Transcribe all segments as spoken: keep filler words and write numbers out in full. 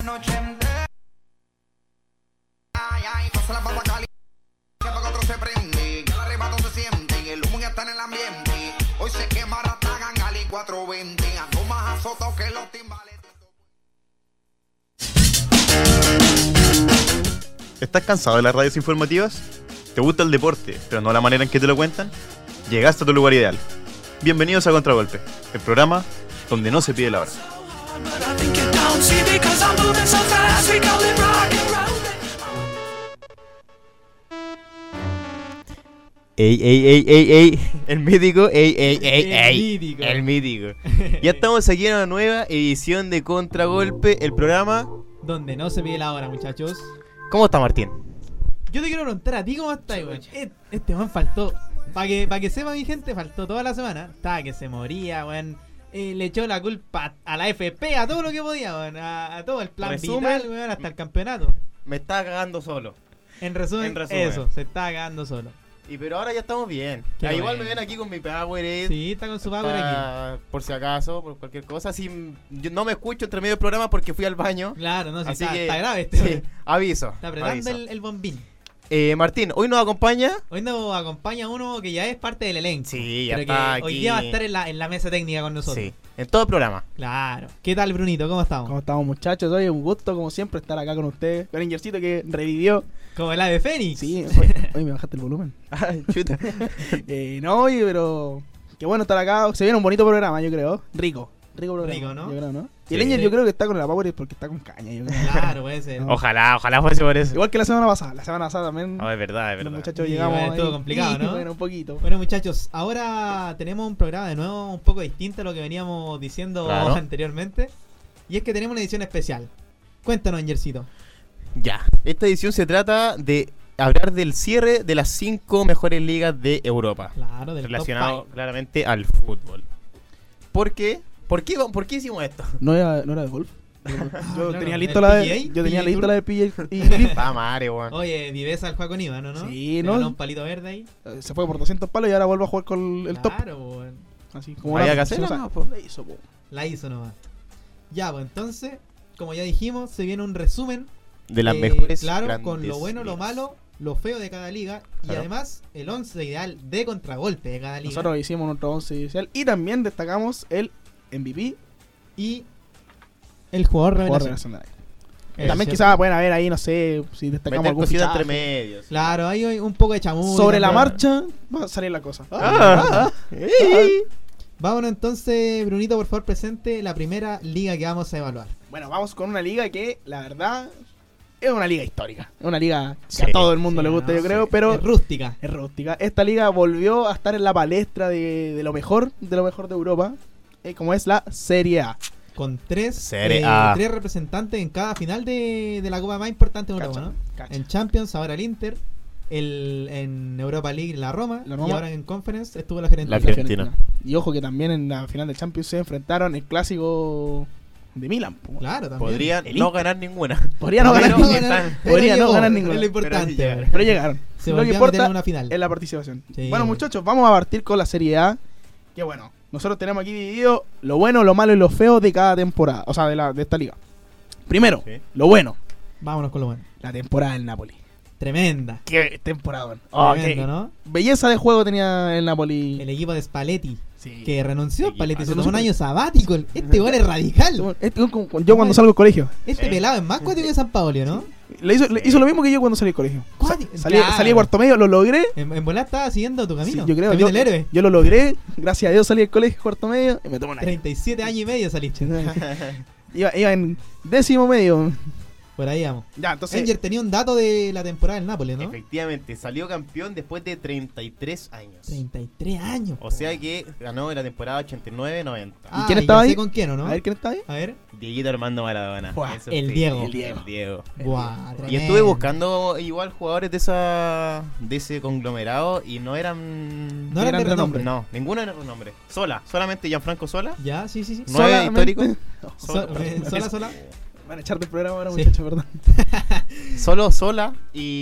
Noche entera. Ay, ay, pasa la papa caliente, que para otro se prende, que el arrebato se siente, el humo ya está en el ambiente. Hoy se quemará Tagan y cuatro veinte, ando más azotado que los timbales. ¿Estás cansado de las radios informativas? ¿Te gusta el deporte, pero no la manera en que te lo cuentan? Llegaste a tu lugar ideal. Bienvenidos a Contragolpe, el programa donde no se pide la hora. Ey, ey, ey, ey, ey, el mítico, ey, ey, ey, ey, El mítico. el mítico. Ya estamos aquí en una nueva edición de Contragolpe, el programa. Donde no se pide la hora, muchachos. ¿Cómo está Martín? Yo te quiero preguntar a ti cómo estás, weón. Este, este man faltó. Para que, pa que sepa mi gente, faltó toda la semana. Estaba que se moría, weón. Eh, le echó la culpa a la F P, a todo lo que podía, weón. A, a todo el plan Resumen. vital, weón, hasta el campeonato. Me estaba cagando solo. En resumen, En resumen. eso, se estaba cagando solo. Y pero ahora ya estamos bien. Qué Ah, igual bueno. me ven aquí con mi Powerade. Sí, está con su power aquí. Para- Por si acaso, por cualquier cosa. Si m- yo no me escucho entre medio del programa porque fui al baño. Claro, no, si Así está, que- está grave este. Sí, weón. aviso. Está apretando aviso. el, el bombín. Eh, Martín, hoy nos acompaña. Hoy nos acompaña uno que ya es parte del elenco. Sí, ya pero está que hoy aquí. día va a estar en la, en la mesa técnica con nosotros. Sí, en todo el programa. Claro. ¿Qué tal, Brunito? ¿Cómo estamos? ¿Cómo estamos, muchachos? Hoy un gusto, como siempre, estar acá con ustedes. Con Ingercito que revivió. Como el ave Fénix. Sí, hoy, hoy me bajaste el volumen. Ay, chuta. Eh, no, oye, pero qué bueno estar acá. Se viene un bonito programa, yo creo. Rico. Rico programa. Rico, ¿no? Yo creo, ¿no? Sí. Y el Inger yo creo que está con la Power porque está con caña. Yo creo. Claro, puede ser. No. Ojalá, ojalá fuese por eso. Igual que la semana pasada. La semana pasada también. No, es verdad, es Los verdad. muchachos Sí, llegamos. bueno, estuvo ahí. complicado, Sí, ¿no? Bueno, un poquito. Bueno, muchachos, ahora tenemos un programa de nuevo un poco distinto a lo que veníamos diciendo Claro. anteriormente. Y es que tenemos una edición especial. Cuéntanos, Angercito. Ya. Esta edición se trata de hablar del cierre de las cinco mejores ligas de Europa. Claro, del Relacionado top claramente al fútbol. ¿Por qué? ¿Por qué, ¿Por qué hicimos esto? No era, no era de golf. Yo, yo claro. tenía ¿El listo la de. P G A? Yo tenía ¿P G A listo Tour? la de P J y Grip. Pa' madre, weón. five. Oye, Viveza al juego con Iván, ¿no? Sí, Le ¿no? ganó un palito verde ahí. Se fue por doscientos palos y ahora vuelvo a jugar con el top. Claro, weón. Así como Había la- que hacerlo, o sea, ¿no? Po. la hizo, po. La hizo nomás. Ya, pues entonces, como ya dijimos, se viene un resumen. De las eh, mejores. Claro, grandes con lo bueno, lo ligas. malo, lo feo de cada liga. Y Claro. además, el once ideal de contragolpe de cada liga. Nosotros hicimos nuestro once inicial y también destacamos el M V P Y el jugador jugador revelación. revelación del año. Es También cierto. quizás pueden haber ahí, no sé, si destacamos Meter algún cositas fichaje. entre medios. Claro, ahí hay un poco de chamuyo. Sobre la también. marcha va a salir la cosa. Ah, ah, ey. Vámonos entonces, Brunito, por favor, presente la primera liga que vamos a evaluar. Bueno, vamos con una liga que, la verdad, es una liga histórica. Es una liga que Sí, a todo el mundo sí, le gusta, no, yo creo, sí. pero Es rústica. es rústica. Esta liga volvió a estar en la palestra de, de lo mejor, de lo mejor de Europa, eh, como es la Serie A. Con tres, Serie eh, A. tres representantes en cada final de, de la copa más importante de Europa, Cacha, ¿no? cacha. En Champions, ahora el Inter. El, en Europa League, la Roma. La Y Roma. ahora en Conference estuvo la Fiorentina. La Fiorentina. Y ojo que también en la final de Champions se enfrentaron el clásico de Milan. po. Claro, también. Podrían El no Inter. ganar ninguna. Podría no Pero ganar, están- Pero podría no llegó, ganar es ninguna. lo importante. Pero sí pero llegaron. Se Lo volvió que a meter importa en una final. es la participación. Sí. Bueno, muchachos, vamos a partir con la Serie A. Que bueno, nosotros tenemos aquí dividido lo bueno, lo malo y lo feo de cada temporada. O sea, de, la, de esta liga. Primero, Sí. lo bueno, Vámonos con lo bueno. la temporada del Napoli. Tremenda. Qué temporada. Oh, Tremendo, qué ¿no? belleza de juego tenía el Napoli. El equipo de Spalletti. Sí. Que renunció. Equipazo. Spalletti se tomó un año sabático. Este gol es radical. Este, como- como yo cuando salgo del colegio. Este Sí. pelado es más cuático que San Paolo, ¿no? Le hizo, le hizo lo mismo que yo cuando salí del colegio. Sa- Cuático. salí, Claro. salí de cuarto medio, lo logré. En, en volada estaba siguiendo tu camino. Sí, yo creo. Camino Yo, del héroe. yo lo logré. Gracias a Dios salí del colegio cuarto medio y me tomó una. treinta y siete años y medio saliste. Iba, iba en décimo medio. Por ahí vamos. Ya, entonces. Enger tenía un dato de la temporada del Nápoles, ¿no? Efectivamente, salió campeón después de treinta y tres años. treinta y tres años. O sea que ganó en la temporada ochenta y nueve noventa. Ah, quién ya estaba sé ahí? con quién, ¿o no? A ver quién está ahí. A ver. Dieguito Armando Maradona. Buah, Eso el sí, Diego. El Diego. El Diego. Buah, Y tremendo. estuve buscando igual jugadores de esa de ese conglomerado y no eran No eran de renombre. No, ninguno era renombre. Sola, solamente Gianfranco Sola. Ya, sí, sí, sí. Nueve Solamente- histórico. So- eh, sola, sola. Van a echar del programa ahora, Sí. muchachos, perdón. Solo Sola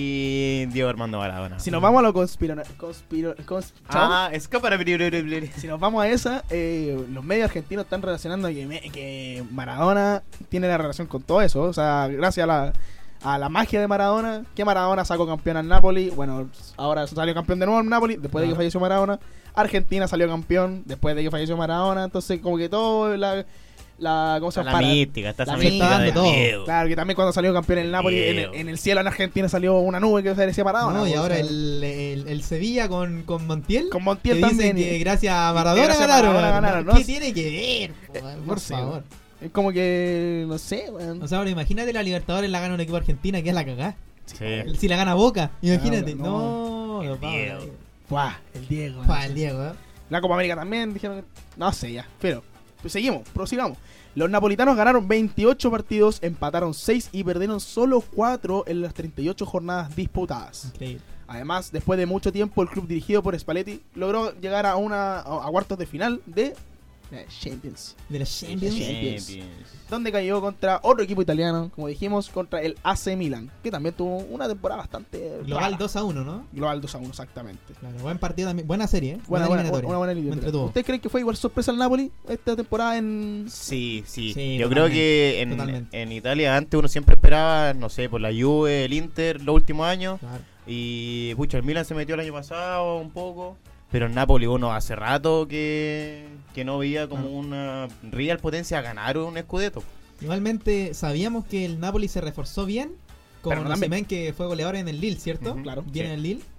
y Diego Armando Maradona. Si nos vamos a lo conspiro... conspiro cons- chao. Ah, escapa para... Si nos vamos a esa, eh, los medios argentinos están relacionando que, me- que Maradona tiene la relación con todo eso. O sea, gracias a la, a la magia de Maradona, que Maradona sacó campeón al Napoli. Bueno, ahora salió campeón de nuevo en Napoli, después de que Claro. falleció Maradona. Argentina salió campeón después de que falleció Maradona. Entonces, como que todo la... la ¿cómo se La llama? Para- mística, está la esa mística mística de de todo. Diego. Claro, que también cuando salió campeón el Napoli, en, Diego. en el cielo en Argentina salió una nube que se decía Maradona. No, y pues, ahora o sea, el, el, el Sevilla con, con Montiel. con Que Montiel dicen también. que gracias a que Maradona gracias a ganaron. Maradona ganaron, ¿no? ¿Qué tiene que ver? Por, no sé, favor. Es como que, no sé, weón. O sea, ahora imagínate la Libertadores la gana un equipo argentino, que es la cagá. Sí. Si la gana Boca, imagínate. no. No, no, El Diego. Buah, el Diego. Pa, el Diego, ¿eh? La Copa América también, dijeron que... No sé, ya. Pero, pues seguimos, prosigamos. Los napolitanos ganaron veintiocho partidos, empataron seis y perdieron solo cuatro en las treinta y ocho jornadas disputadas. Increíble. Además, después de mucho tiempo, el club dirigido por Spalletti logró llegar a una a, a cuartos de final de la Champions, De la Champions. Champions. Champions. donde cayó contra otro equipo italiano, como dijimos, contra el A C Milan, que también tuvo una temporada bastante Global rara. dos a uno, ¿no? Global dos a uno, exactamente. Claro, buen partido también. Buena serie, ¿eh? Buena, buena, eliminatoria. una buena Me eliminatoria. entretuvo. ¿Ustedes creen que fue igual sorpresa al Napoli esta temporada en... Sí, sí. Sí, Yo totalmente, creo que en, totalmente. en Italia antes uno siempre esperaba, no sé, por la Juve, el Inter, los últimos años. Claro. Y pucha, el Milan se metió el año pasado un poco. Pero en Napoli uno hace rato que, que no veía como una real potencia a ganar un Scudetto. Igualmente, sabíamos que el Napoli se reforzó bien con Pero no también. Osimhen, que fue goleador en el Lille, ¿cierto? Ujú, claro. Viene Sí. en el Lille.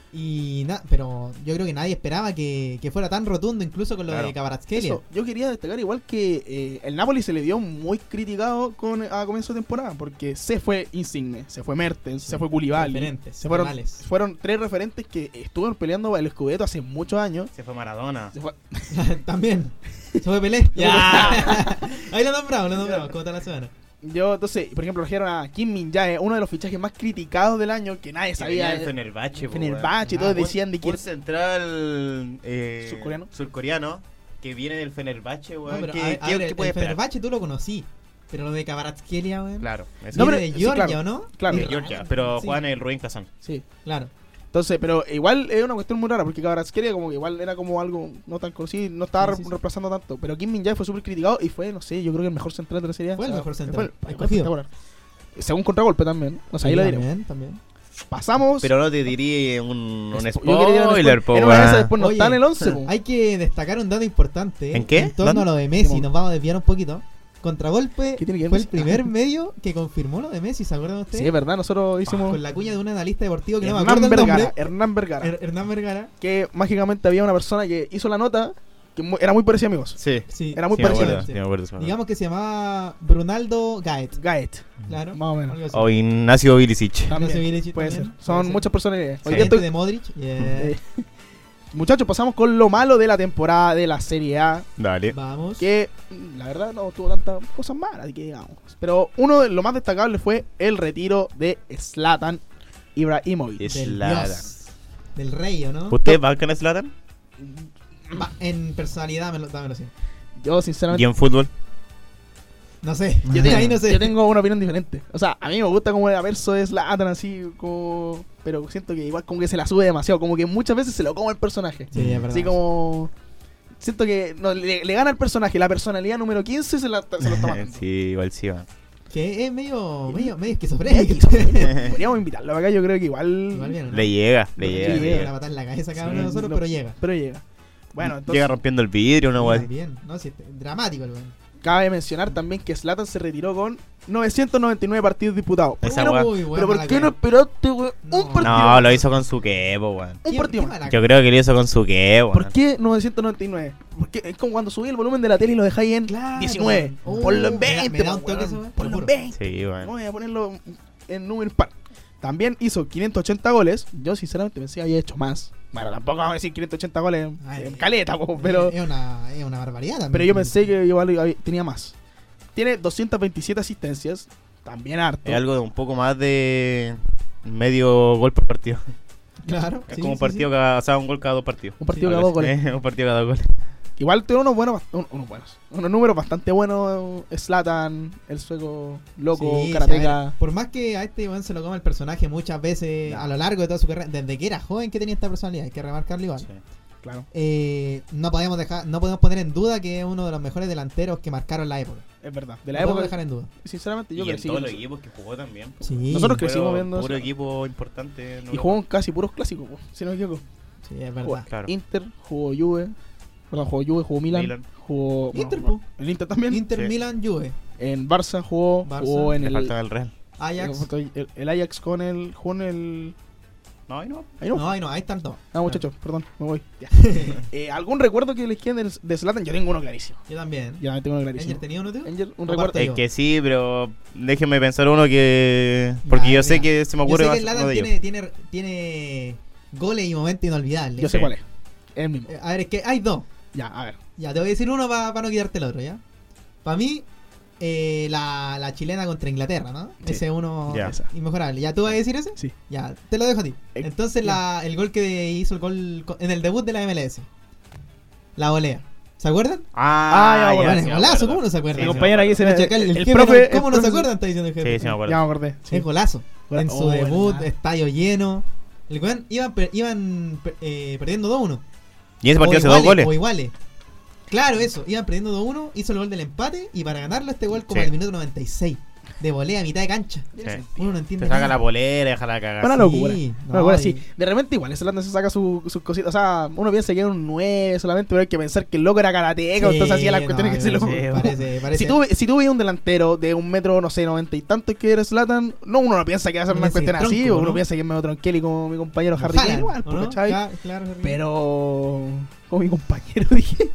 Y nada, pero yo creo que nadie esperaba que, que fuera tan rotundo, incluso con lo Claro. de Kvaratskhelia. Eso, yo quería destacar igual que eh, el Napoli se le vio muy criticado con, a comienzo de temporada, porque se fue Insigne, se fue Mertens, Sí. se fue Koulibaly. Referentes, Se fueron, rivales. fueron tres referentes que estuvieron peleando el Scudetto hace muchos años. Se fue Maradona. Se fue- También. Se fue Pelé. Ya. Ahí lo nombramos, lo nombramos. ¿Cómo está la semana? Yo, entonces, por ejemplo, trajeron a Kim Min-jae, uno de los fichajes más criticados del año, que nadie Sabía sabía. el Fenerbahce. po, Fenerbahce, y weón. todos Ah, un- decían de quién. Un central eh, ¿Surcoreano? surcoreano que viene del Fenerbahce, No, weón. pero ¿Qué, a, a qué- ver, qué el, puede el esperar? Fenerbahce tú lo conocí. Pero lo de Kvaratskhelia, weón. Claro, eso No, Viene pero- de sí, Georgia, claro. ¿o no? Claro. de Y- Georgia, pero sí, juegan en el Rubin Kazan. Sí. Claro. Entonces, pero igual es una cuestión muy rara, porque Kvaratskhelia como que igual era como algo no tan conocido, no estaba Sí, sí, sí. reemplazando tanto. Pero Kim Min-jae fue súper criticado y fue, no sé, yo creo que el mejor central de la serie. Fue el mejor central, fue- fue escogido. espectacular. Según contragolpe también, o sea, ahí Sí, lo diré. también, también. Pasamos. Pero no te diría un, un Yo spoiler, quería un spoiler, po, en una de esas weón. después no Oye, está en el once, po. Hay que destacar un dato importante. ¿En qué? En torno ¿Dónde? a lo de Messi. Simón. Nos vamos a desviar un poquito. Contragolpe ¿Qué tiene que ver fue el Messi? primer medio que confirmó lo de Messi, ¿se acuerdan ustedes? Sí, es verdad, nosotros hicimos Con la cuña de un analista deportivo que no me Hernán acuerdo el Vergara, nombre. Hernán Vergara, Her- Hernán Vergara. que mágicamente había una persona que hizo la nota que mu- era muy parecida, amigos. Sí, Sí, Era muy sí me parecido. acuerdo, sí me acuerdo, sí me acuerdo. digamos que se llamaba Brunaldo Gaet. Gaet, Claro. más o menos. Algo así. O Ignacio Bilicic. También, Ignacio Bilicic puede también, ser. Son puede ser. muchas personalidades. Hoy día Agente estoy- de Modric. Yeah. Eh, Muchachos, pasamos con lo malo de la temporada de la Serie A. Dale. Vamos. Que mm, la verdad no tuvo tantas cosas malas, que digamos. Pero uno de lo más destacable fue el retiro de Zlatan Ibrahimovic. Es Del Zlatan. dios. Del rey, ¿o no? ¿Ustedes bancan a Zlatan? Va, en personalidad, dámelo, dámelo sí. Yo, sinceramente, ¿Y en fútbol? No sé. yo, tengo, Ahí no sé. yo tengo una opinión diferente. O sea, a mí me gusta como el verso de Zlatan, así como. Pero siento que igual como que se la sube demasiado. Como que muchas veces se lo come el personaje. Sí, es verdad. Así como. Siento que no, le, le gana el personaje. La personalidad número quince se, la, se lo está matando. Sí, igual sí, man. Que es medio, medio, medio Eh, esquizofrénico. Podríamos invitarlo acá, yo creo que igual. Igual bien, ¿no? Le llega, le Sí, llega. Sí, le llega llega. a matar en la cabeza cada uno Sí, de nosotros, lo- pero llega. Pero llega. Bueno, entonces. Llega rompiendo el vidrio, una wea así. Bien, ¿no? Sí, este- dramático el weón. Cabe mencionar también que Zlatan se retiró con novecientos noventa y nueve partidos disputados. Esa Pero, wea. Uy, weón, pero ¿por mala qué no cueva. esperaste, weón? No. Un partido. No, lo hizo con su quepo, weón. Un Qué- partido qué más. mala Yo creo que lo hizo con su quepo, ¿Por weón. qué novecientos noventa y nueve? Porque es como cuando subí el volumen de la tele y lo dejáis en Claro. diecinueve. Oh, Ponlo en me da- veinte. me da un po, toque weón. eso, weón, te Ponlo lo en juro. veinte. Sí, No weón. voy a ponerlo en número par. También hizo quinientos ochenta goles. Yo sinceramente pensé que había hecho más. Bueno, tampoco vamos a decir quinientos ochenta goles en- Ay, en caleta, po, pero, Es una, es una barbaridad también. pero yo pensé que igual había- tenía más. Tiene doscientas veintisiete asistencias. También harto. Es algo de un poco más de medio gol por partido. Claro. Es sí, como un sí, partido sí. cada, o sea, un gol cada dos partidos. Un partido Sí, cada dos goles. Eh, un partido cada dos goles. Igual tiene unos buenos, un- unos buenos, unos números bastante buenos. Zlatan, el sueco loco, Sí, karateka. sí, a ver, por más que a este weón se lo coma el personaje muchas veces Ya. a lo largo de toda su carrera, desde que era joven que tenía esta personalidad, hay que remarcarlo igual. Sí. Claro, Eh, no podemos dejar, no podemos poner en duda que es uno de los mejores delanteros que marcaron la época. es verdad. De No la podemos época, dejar en duda. sinceramente, yo Y en crecí todos con los eso. equipos que jugó también. po. Sí, Nosotros Puro- crecimos viendo Puro eso. equipo importante. en Y Europa. jugó en casi puros clásicos, po, si no me equivoco. sí, es Jugó verdad. Claro. Inter, jugó Juve, perdón, jugó Juve, jugó Milan, Milan. jugó Inter, bueno, po. el Inter también. Inter, Sí. Milan, Juve, En Barça jugó, Barça. jugó en Le el, faltaba el Real. Ajax. el, el Ajax con el, jugó en el. No, ahí no. Ahí no. No, ahí no, ahí están todos. Ah, muchachos, perdón, me voy. Ya. Eh, ¿Algún recuerdo que les quede del- de Zlatan? Yo tengo uno clarísimo. Yo también. Ya tengo uno ¿Anger clarísimo. tenía uno, tío? Angel, un Aparte recuerdo. de- Es que sí, pero déjenme pensar uno que. Porque Ya, yo sé mira. que se me Yo ocurre sé más que uno Zlatan de ellos. tiene, tiene, tiene goles y momentos inolvidables. Yo sé Sí. cuál es. Es el mismo. Eh, A ver, es que hay dos. Ya, a ver. Ya, te voy a decir uno para no quitarte el otro, ¿ya? Para mí, eh, la, la chilena contra Inglaterra, ¿no? Sí. Ese uno Ya. Esa. inmejorable. ¿Ya tú vas a decir ese? Sí. Ya, te lo dejo a ti. Eh, Entonces, la, el gol que hizo el gol co- en el debut de la M L S. La volea. ¿Se acuerdan? Ah, ya, bueno, Bueno, sí me golazo, acuerdo. ¿cómo no se acuerda? Mi Sí, compañero sí me aquí se El, le. chacal, el, el jefe, profe. ¿cómo el no se profe- acuerdan? Está diciendo el jefe. Sí, sí me acuerdo. Ya me acordé. Sí. Es golazo. En su Oh, debut, verdad. estadio lleno. El weón iban, per- iban per- eh, perdiendo dos uno. Y ese partido O hace dos iguales, goles. O iguales. Claro, eso. Iban perdiendo dos uno, hizo el gol del empate y para ganarlo este gol como Sí. al minuto noventa y seis. De volea a mitad de cancha. Sí. Uno no entiende Se saca nada. la polera, deja la cagada. Una Sí, locura. no, Una locura, sí. y- De repente igual, Zlatan se saca su- sus cositas. O sea, uno piensa que era un nueve solamente, pero hay que pensar que el loco era karateca, Sí, entonces hacía las no, cuestiones que se lo... sí, parece, parece. Si tú, si tú veías un delantero de un metro, no sé, noventa y tantos que eres Zlatan, no, uno no piensa que va a hacer Uno una piensa que cuestión es así, tronco, o uno ¿no? piensa que es medio tronqueli como mi compañero Como Harry Kane, Haaland, igual, ¿o pues, no? ¿cachai? Claro, claro, Harry Kane. Pero... Como mi compañero, dije.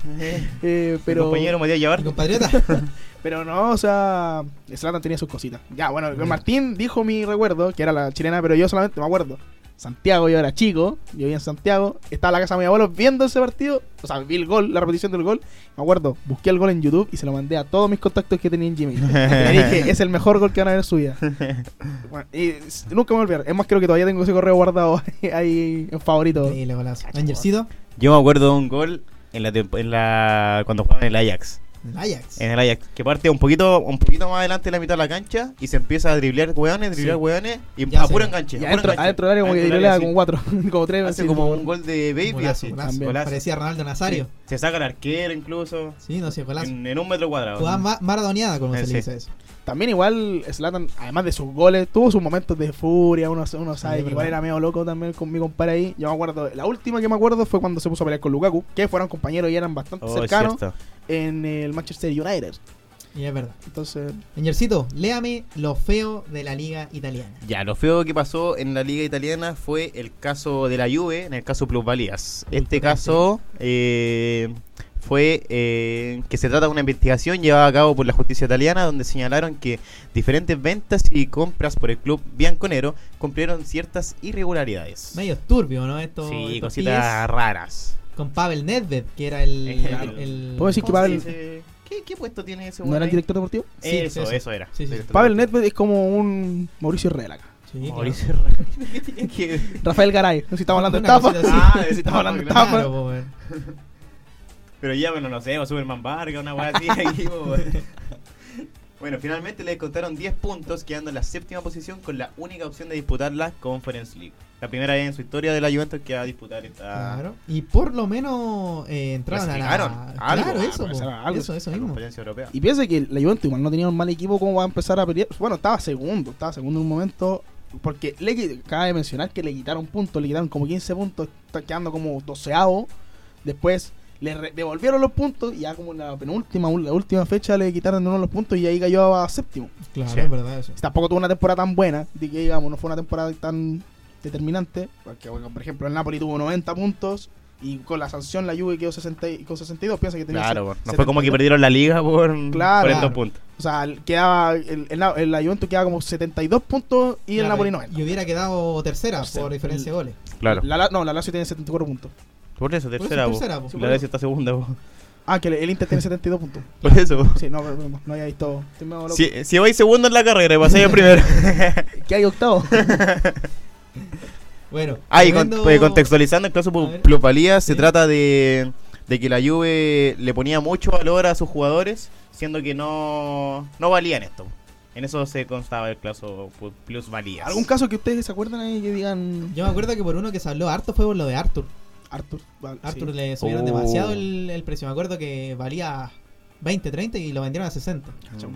Eh, Mi pero... compañero Matías Llevar. Mi compatriota. Pero no, o sea, Zlatan tenía sus cositas. Ya, bueno, Bueno. Martín dijo mi recuerdo, que era la chilena, pero yo solamente me acuerdo. Santiago, yo era chico, yo vivía en Santiago, estaba en la casa de mi abuelo viendo ese partido, o sea, vi el gol, la repetición del gol, me acuerdo, busqué el gol en YouTube y se lo mandé a todos mis contactos que tenía en Gmail. Le dije, es el mejor gol que van a ver en su vida. Bueno, y s- nunca me voy a olvidar, es más, creo que todavía tengo ese correo guardado ahí en favorito. Increíble golazo. Angercito. Yo me acuerdo de un gol en la, temp- en la cuando jugaban en el Ajax. El Ajax. En el Ajax, que parte un poquito un poquito más adelante de la mitad de la cancha y se empieza a driblear hueones, driblear Sí. huenes y Ya a sé. puro enganche. Y a puro adentro, enganche. adentro del área como que Adentro del le área, como sí. cuatro, como tres. Hace así, como un gol de baby Golazo, así. golazo. También. Golazo. Parecía Ronaldo Nazario. Se saca el arquero incluso. Sí, no sé, golazo. En, en un metro cuadrado. Jugaba ma- maradoneada, como Eh, se sí. le dice eso. También igual Zlatan, además de sus goles, tuvo sus momentos de furia, uno, uno sabe Sí, que igual verdad. era medio loco también con mi compadre ahí. Yo me acuerdo, la última que me acuerdo fue cuando se puso a pelear con Lukaku, que fueron compañeros y eran bastante Oh, cercanos cierto. en el Manchester United. Y es verdad. Entonces, Angercito, léame lo feo de la liga italiana. Ya, lo feo que pasó en la liga italiana fue el caso de la Juve, en el caso Plusvalías. Este caso eh, fue eh, que se trata de una investigación llevada a cabo por la justicia italiana, donde señalaron que diferentes ventas y compras por el club bianconero cumplieron ciertas irregularidades. Medio turbio, ¿no? Esto, Sí, estos cositas pilles raras. con Pavel Nedved, que era el... Eh, el, el- ¿puedo decir que ¿Cómo se Pavel- dice? ¿Qué, ¿Qué puesto tiene ese ¿no era el güey? director deportivo? Sí, Eso, eso. eso era. Sí, sí. Director Pavel deportivo. Nedved es como un Mauricio Herrera acá. Sí, claro. Mauricio ¿Qué tiene que ver? Rafael Garay, no sé si estamos hablando de Una estafa. cosita así. Ah, si estamos hablando de claro, estafa. Claro, po, weón. Pero ya, bueno, no sé, o Superman Vargas, una weá así. Aquí, po, weón. Bueno, finalmente le descontaron diez puntos, quedando en la séptima posición con la única opción de disputar la Conference League. La primera vez en su historia de la Juventus que va a disputar esta Claro. Y por lo menos eh, entraron a la... Clasificaron. Algo. Claro, Ah, eso, pues po. era algo. eso, eso la mismo. competencia europea. Y piensa que la Juventus igual no tenía un mal equipo, ¿cómo va a empezar a pelear? Bueno, estaba segundo, estaba segundo en un momento. Porque le qui- acaba de mencionar que le quitaron puntos, le quitaron como quince puntos, está quedando como doceavo. Después le re- devolvieron los puntos y ya como en la penúltima, la última fecha le quitaron de uno los puntos y ahí cayó a séptimo. Claro, Sí. es verdad eso. Tampoco tuvo una temporada tan buena, de que digamos, no fue una temporada tan determinante. Porque, bueno, por ejemplo, el Napoli tuvo noventa puntos y con la sanción la Juve quedó sesenta y, con sesenta y dos. Piensa que tenía Claro, se- po. no setenta fue como y que dos. perdieron la liga por, Claro. por estos Claro. puntos. O sea, quedaba el, el, Na- el- la Juventus quedaba como setenta y dos puntos y el Claro, Napoli noventa. Y hubiera quedado tercera Tercera. por diferencia de goles. Claro. La, la- no, la Lazio tiene setenta y cuatro puntos. Por eso, Por eso, tercera, po. tercera, po. La Lazio está segunda, po. Ah, que el, el Inter tiene setenta y dos puntos. Por eso, po. Sí, no, pero no, no había visto. Estoy medio loco. Si, si vais segundo en la carrera y pasáis el primero. ¿Qué hay octavo? Bueno. Ah, y con- tremendo- pues, contextualizando el caso A ver. Plusvalía, se Sí. trata de, de que la Juve le ponía mucho valor a sus jugadores, siendo que no, no valían esto. En eso se constaba el caso plus valías. ¿Algún caso que ustedes se acuerdan ahí que digan Yo me acuerdo que por uno que se habló harto fue por lo de Arthur. Arthur? Vale, Arthur sí. le subieron Oh. demasiado el, el precio. Me acuerdo que valía veinte, treinta y lo vendieron a sesenta.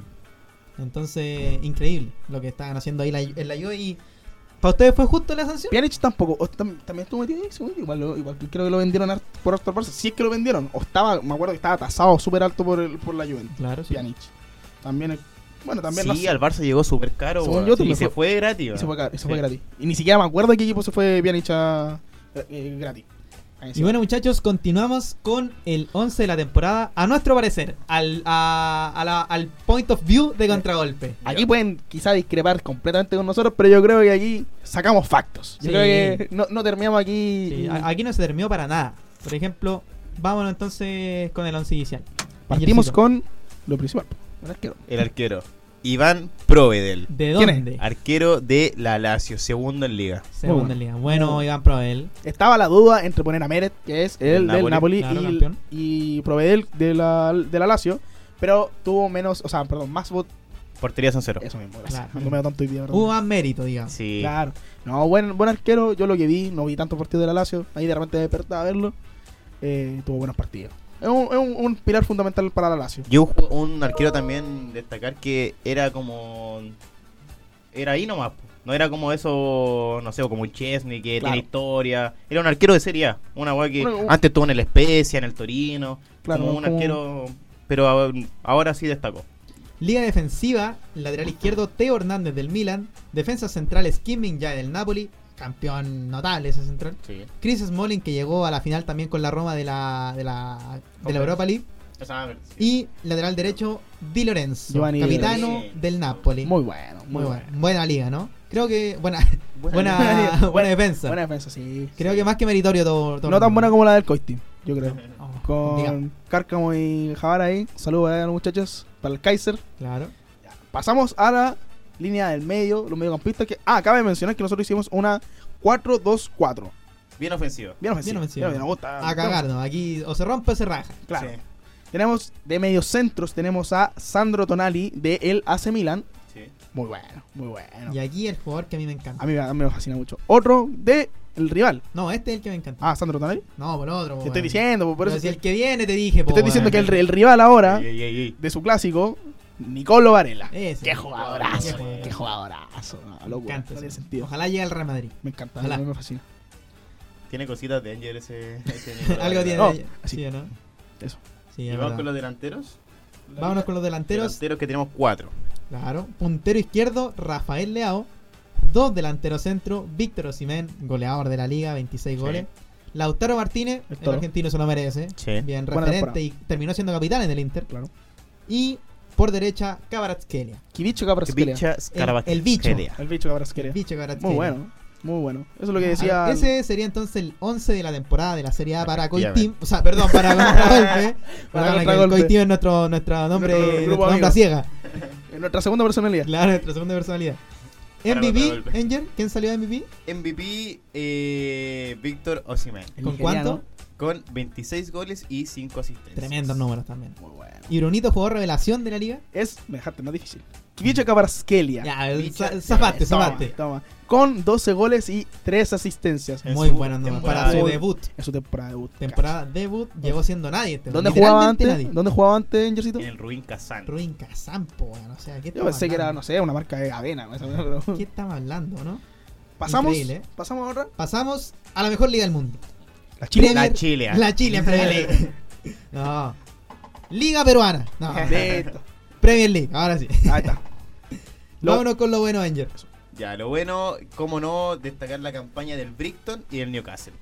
Entonces, increíble lo que estaban haciendo ahí la, en la Juve. Y ¿para ustedes fue justo la sanción? Pjanic tampoco, o tam- también estuvo metido ahí, según yo, igual, lo- igual que creo que lo vendieron a- por Arthur Barça, si es que lo vendieron, o estaba, me acuerdo que estaba tasado súper alto por, el, por la Juventus, Claro, sí. Pjanic. También, bueno, también Sí, al Barça llegó súper caro, Según weón. yo, Sí, me y se fue- fue gratis. y se fue, weón. ca- y se fue Sí. gratis. Y ni siquiera me acuerdo de qué equipo se fue Pjanic a, eh, eh, gratis. Ahí Y sí. bueno, muchachos, continuamos con el once de la temporada. A nuestro parecer, al, a, a la- al point of view de contragolpe. Aquí pueden quizá discrepar completamente con nosotros, pero yo creo que aquí sacamos factos. Yo Sí. creo que no, no terminamos aquí. Sí, a- aquí no se terminó para nada. Por ejemplo, vámonos entonces con el once inicial. Partimos Angelcito, con lo principal. El arquero. El arquero. Iván Provedel. ¿De ¿Quién es? dónde? Arquero de la Lazio, segundo en liga. Segunda Muy liga. Bueno, Muy Iván Provedel. Estaba la duda entre poner a Meret, que es el Del del Napoli, Napoli, claro, y, campeón. y Provedel de la, de la Lazio, pero tuvo menos, o sea, perdón, más votos. Portería San Cero. Eso mismo, gracias. Claro. Ando medio tonto hoy día, perdón. Hubo más mérito, digamos. Sí. Claro. No, buen, buen arquero, yo lo que vi, no vi tantos partidos de la Lazio, ahí de repente despertaba a verlo. Eh, tuvo buenos partidos. Es un, es un, un pilar fundamental para la Lazio. Yo un, un arquero también destacar que era como... Era ahí nomás. po. No era como eso, no sé, como el Chesney que Claro. tiene historia. Era un arquero de Serie A. Una weá que Bueno, un- antes estuvo en el Spezia, en el Torino. Claro, como un como- arquero... Pero a- ahora sí destacó. Liga defensiva, lateral izquierdo Teo Hernández del Milan, defensas centrales Kim Min-jae del Napoli, campeón notable ese central. Sí. Chris Smalling, que llegó a la final también con la Roma de la de la, de la Europa League. Y lateral derecho Di Lorenzo, Giovanni Di capitano Lorenzo. del Napoli. Muy bueno, muy, Muy bueno. buena. Buena liga, ¿no? Creo que buena Buena buena, liga. buena defensa. Buena defensa, sí. Creo que más que meritorio todo, todo No tan buena como la del Coisti, yo creo. Oh, diga, Con Cárcamo y Javara ahí. Saludos a los muchachos. Para el Kaiser. claro. Pasamos a la línea del medio, los mediocampistas. Que, ah, cabe mencionar que nosotros hicimos una cuatro dos cuatro. Bien ofensivo. Bien ofensiva. Bien ofensiva. Bien, me gusta. A cagarnos, aquí o se rompe o se raja. Claro. Sí. Tenemos de mediocentros, tenemos a Sandro Tonali de el A C Milan. Sí. Muy bueno, muy bueno. Y aquí el jugador que a mí me encanta. A mí, a mí me fascina mucho. Otro de el rival. No, este es el que me encanta. Ah, Sandro Tonali. No, por otro. Te estoy diciendo, por Por eso si te, el que viene te dije, te po, estoy diciendo weón. que el, el rival ahora Ey, ey, ey, ey. de su clásico, Nicolo Varela. Ese. Qué jugadorazo, Qué jugadorazo. qué jugadorazo. No, Me loco, encanta no tiene ese. sentido. Ojalá llegue al Real Madrid. Me encanta, Ojalá. a mí me fascina. Tiene cositas de Angel ese... ese Nicolás. Algo tiene. Oh, ella. así. Sí, ¿o no? Eso. Sí, ¿Y es vamos verdad. con los delanteros? Vámonos con los delanteros. Delanteros que tenemos cuatro. Claro. Puntero izquierdo, Rafael Leao. Dos delanteros centro, Víctor Osimhen, goleador de la liga, veintiséis Sí. goles. Lautaro Martínez, El el, toro. argentino se lo merece. Sí. Bien, Buena referente temporada. y terminó siendo capitán en el Inter. Claro. Y por derecha, Kvaratskhelia. Kibicho Cabrasquelia. Bicha El- el bicho. El bicho Cabrasquelia. Bicho Kvaratskhelia. Muy bueno, muy bueno. Eso es lo que decía. Ah, ese sería entonces el once de la temporada de la Serie A para Efectivamente. Coitim. O sea, perdón, para Contragolpe. Para Para Contragolpe. Coitim es nuestro, nuestro nombre, Nuestro nuestro grupo nombre a amigo. ciega. En nuestra segunda personalidad. Claro, nuestra segunda personalidad. Para M V P, Contragolpe. Angel, ¿quién salió de M V P? M V P eh, Víctor Osimhen. El ¿Con nigeriano. cuánto? Con veintiséis goles y cinco asistencias. Tremendos números también. Muy bueno. ¿Y Brunito jugó revelación de la liga? Es, me dejaste más difícil. Kibicho Cabrasquelia. Ya, Bicha- za- zafate, Toma, zafate. toma. Con doce goles y tres asistencias. En Muy su buenos números. temporada Para su de- debut. En su temporada de debut. Temporada debut, llegó siendo nadie. Este, ¿Dónde jugaba antes? literalmente nadie. ¿Dónde jugaba antes, Angelcito? En el Ruin Kazán. Ruin Casampo, weón. O sea, ¿qué Yo estamos pensé que era, hablando? no sé, una marca de avena. ¿No? Pero- ¿Qué estamos hablando, no? Pasamos, Increíble, ¿eh? pasamos a otra. Pasamos a la mejor liga del mundo. La Chile. Premier- La Chile. ¿eh? La Chile Premier League. No. Liga peruana. No. Listo. Premier League, ahora sí. Ahí está. Lo- Vámonos con lo bueno, Angel. Ya, lo bueno, cómo no, destacar la campaña del Brighton y del Newcastle.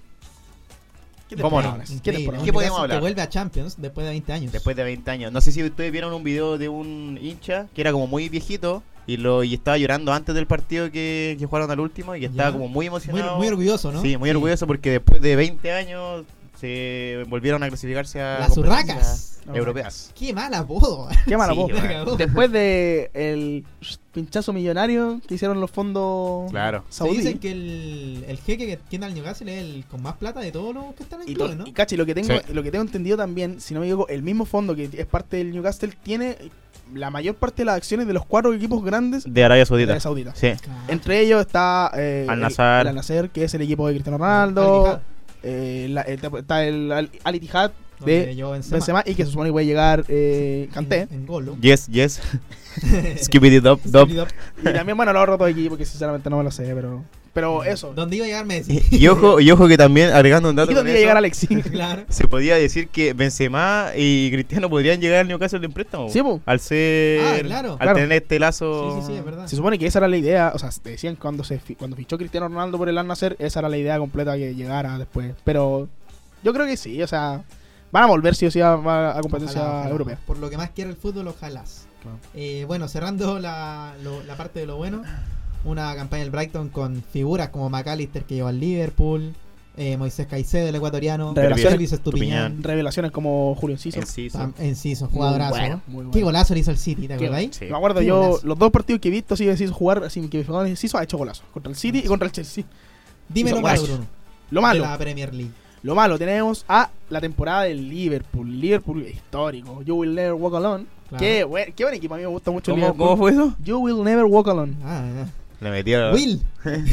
¿Qué ¿Cómo no? temporada? ¿Qué Increíble. temporada? Un ¿Qué podemos Newcastle hablar? Que vuelve a Champions después de veinte años. Después de veinte años. No sé si ustedes vieron un video de un hincha que era como muy viejito y lo y estaba llorando antes del partido que, que jugaron al último y que estaba Ya. como muy muy, emocionado. muy orgulloso, ¿no? Sí, muy orgulloso porque después de veinte años se volvieron a clasificarse a Las competencias. urracas. europeas. Qué mal apodo. Qué mala Sí, voz. bueno. Después de el pinchazo millonario que hicieron los fondos Claro. Se saudíes. dicen que el, el jeque que tiene al Newcastle es el con más plata de todos los que están en Y, el to- club, ¿no? y cacha, y lo que tengo, Sí. lo que tengo entendido también, si no me equivoco, el mismo fondo que es parte del Newcastle tiene la mayor parte de las acciones de los cuatro equipos grandes de De Arabia Saudita. Arabia Saudita. Sí. Claro. Entre ellos está eh, Al el- Nassr. el Al Nassr, que es el equipo de Cristiano Al Ronaldo. Ittihad, eh, la- eh, está el Al Al Ittihad donde de llegó Benzema. Benzema y que se supone que puede llegar eh, Kanté. En, en golo. Yes, yes. Skibidi dop, dop. Skibidi-dop. Y también, bueno, los otros dos equipos que sinceramente no me lo sé, pero pero eso. ¿Dónde iba a llegar Messi? Y, y ojo, y ojo que también, agregando un dato ¿Y con dónde iba a llegar eso, Alexis? Claro. se podía decir que Benzema y Cristiano podrían llegar al Newcastle en préstamo. Sí, po. Al ser... Ah, claro. Al Claro. tener este lazo... Sí, sí, sí, es verdad. Se supone que esa era la idea, o sea, decían cuando se fi- cuando fichó Cristiano Ronaldo por el Al Nassr, esa era la idea completa que llegara después. Pero yo creo que sí, o sea, van a volver sí o sí a, a competencia Ojalá, ojalá. europea. Por lo que más quiere el fútbol, ojalá. Claro. Eh, bueno, cerrando la, lo- la parte de lo bueno, una campaña del Brighton con figuras como McAllister que lleva al Liverpool, eh, Moisés Caicedo, el ecuatoriano, Revelaciones. Elvis Estupiñán, Revelaciones como Julio Enciso. Enciso. tam- Enciso, jugadorazo. Muy bueno, ¿no? muy bueno. Qué golazo le hizo el City, ¿te Qué- acordáis? Sí. Me acuerdo Qué yo, golazo. los dos partidos que he visto, sí, Enciso jugar, así que Enciso ha hecho golazos. Contra el City y contra el Chelsea. Dime Hizo lo malo, golazo. Bruno. Lo De malo, la Premier League. lo malo, tenemos a la temporada del Liverpool. Liverpool histórico. You Will Never Walk Alone. Claro. Qué, buen, qué buen equipo, a mí me gusta mucho el ¿Cómo, Liverpool. ¿Cómo fue eso? You Will Never Walk Alone. Ah, Le metieron... Will.